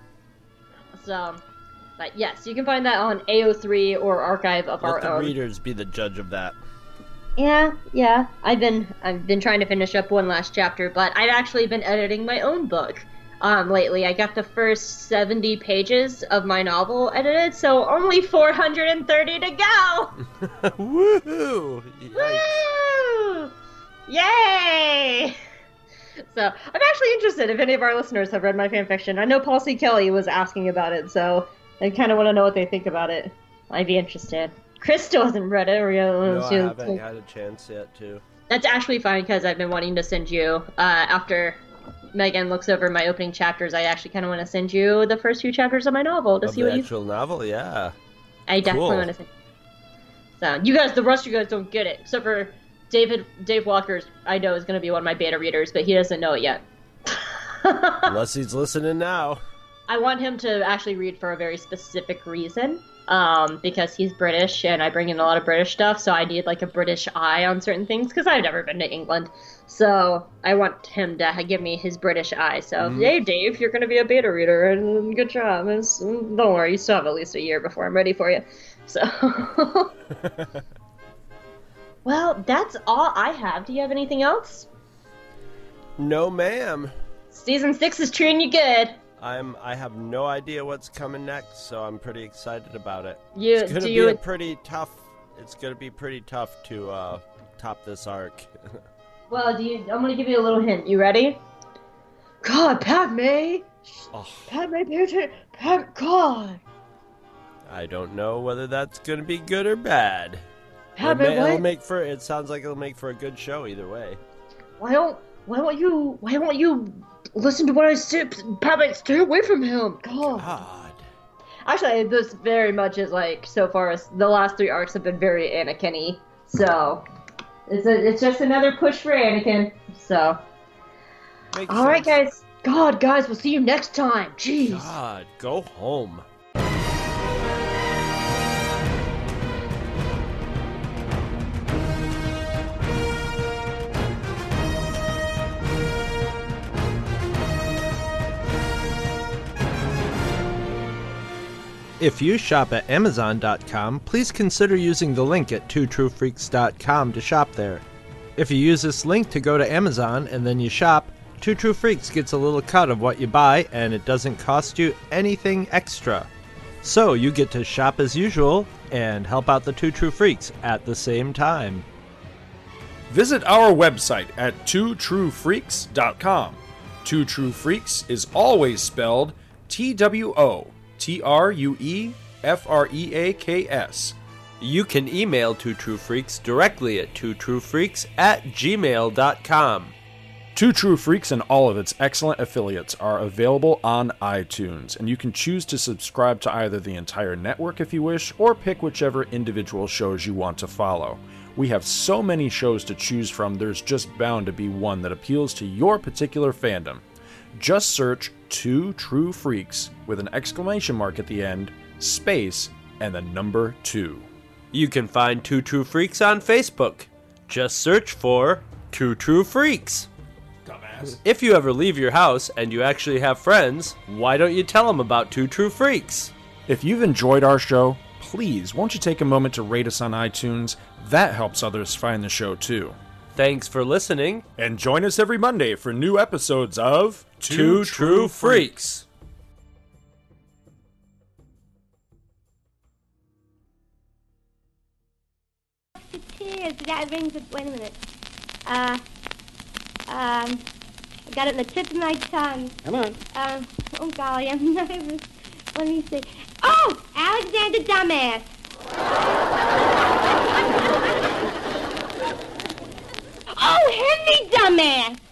S3: So, but yes, you can find that on A O three or Archive of
S4: Let
S3: Our
S4: the
S3: Own.
S4: readers be the judge of that.
S3: Yeah, yeah. I've been I've been trying to finish up one last chapter, but I've actually been editing my own book um, lately. I got the first seventy pages of my novel edited, so only four hundred thirty to go.
S4: Woohoo! Yikes.
S3: Woo! Yay! So I'm actually interested if any of our listeners have read my fanfiction. I know Paul C. Kelly was asking about it, so I kind of want to know what they think about it. I'd be interested. Chris still hasn't read it. Or,
S4: No, I
S3: she-
S4: haven't had a chance yet, too.
S3: That's actually fine because I've been wanting to send you, uh, after Megan looks over my opening chapters, I actually kind of want to send you the first few chapters of my novel to
S4: Of
S3: see
S4: the
S3: what you
S4: actual novel, yeah.
S3: I definitely
S4: Cool.
S3: want to send So, you guys, the rest of you guys don't get it, except for David, Dave Walker's, I know, is going to be one of my beta readers, but he doesn't know it yet.
S4: Unless he's listening now.
S3: I want him to actually read for a very specific reason, um, because he's British, and I bring in a lot of British stuff, so I need, like, a British eye on certain things, because I've never been to England. So, I want him to give me his British eye. So,
S4: Mhm.
S3: hey, Dave, you're going to be a beta reader, and good job. It's, don't worry, you still have at least a year before I'm ready for you. So... Well, that's all I have. Do you have anything else?
S4: No, ma'am.
S3: Season six is treating you good.
S4: I'm. I have no idea what's coming next, so I'm pretty excited about it.
S3: You
S4: It's gonna
S3: do
S4: be
S3: you
S4: a pretty tough. It's gonna be pretty tough to uh, top this arc.
S3: well? Do you? I'm gonna give you a little hint. You ready? God, Padme.
S4: Oh,
S3: Padme, pay attention. Padme, God.
S4: I don't know whether that's gonna be good or bad.
S3: Padme,
S4: It'll, ma-
S3: why,
S4: it'll make for. It sounds like it'll make for a good show either way.
S3: why don't why don't you why don't you listen to what I say? Padme, stay away from him. God.
S4: God.
S3: Actually, this very much is like so far as the last three arcs have been very Anakin-y. So it's a, it's just another push for Anakin. So.
S4: Makes
S3: All right,
S4: sense.
S3: guys. God, guys, we'll see you next time. Jeez.
S4: God, go home. If you shop at amazon dot com, please consider using the link at two true freaks dot com to shop there. If you use this link to go to Amazon and then you shop, Two True Freaks gets a little cut of what you buy and it doesn't cost you anything extra. So you get to shop as usual and help out the Two True Freaks at the same time.
S2: Visit our website at two true freaks dot com. Two True Freaks is always spelled T W O T R U E F R E A K S.
S4: You can email Two True Freaks directly at two true freaks at gmail dot com.
S2: Two True Freaks and all of its excellent affiliates are available on iTunes, and you can choose to subscribe to either the entire network if you wish, or pick whichever individual shows you want to follow. We have so many shows to choose from, there's just bound to be one that appeals to your particular fandom. Just search Two True Freaks with an exclamation mark at the end, space, and the number two.
S4: You can find Two True Freaks on Facebook. Just search for Two True Freaks.
S2: Dumbass. dumbass.
S4: If you ever leave your house and you actually have friends, why don't you tell them about Two True Freaks?
S5: If you've enjoyed our show, please won't you take a moment to rate us on iTunes? That helps others find the show too.
S4: Thanks for listening.
S5: And join us every Monday for new episodes of
S4: Two True Freaks.
S6: Cheers. That rings a... Wait a minute. Uh, um, I got it in the tip of my tongue.
S7: Come on.
S6: Um, oh, golly, I'm nervous. Let me see. Oh, Alexander Dumbass. Oh, Henry Dumbass.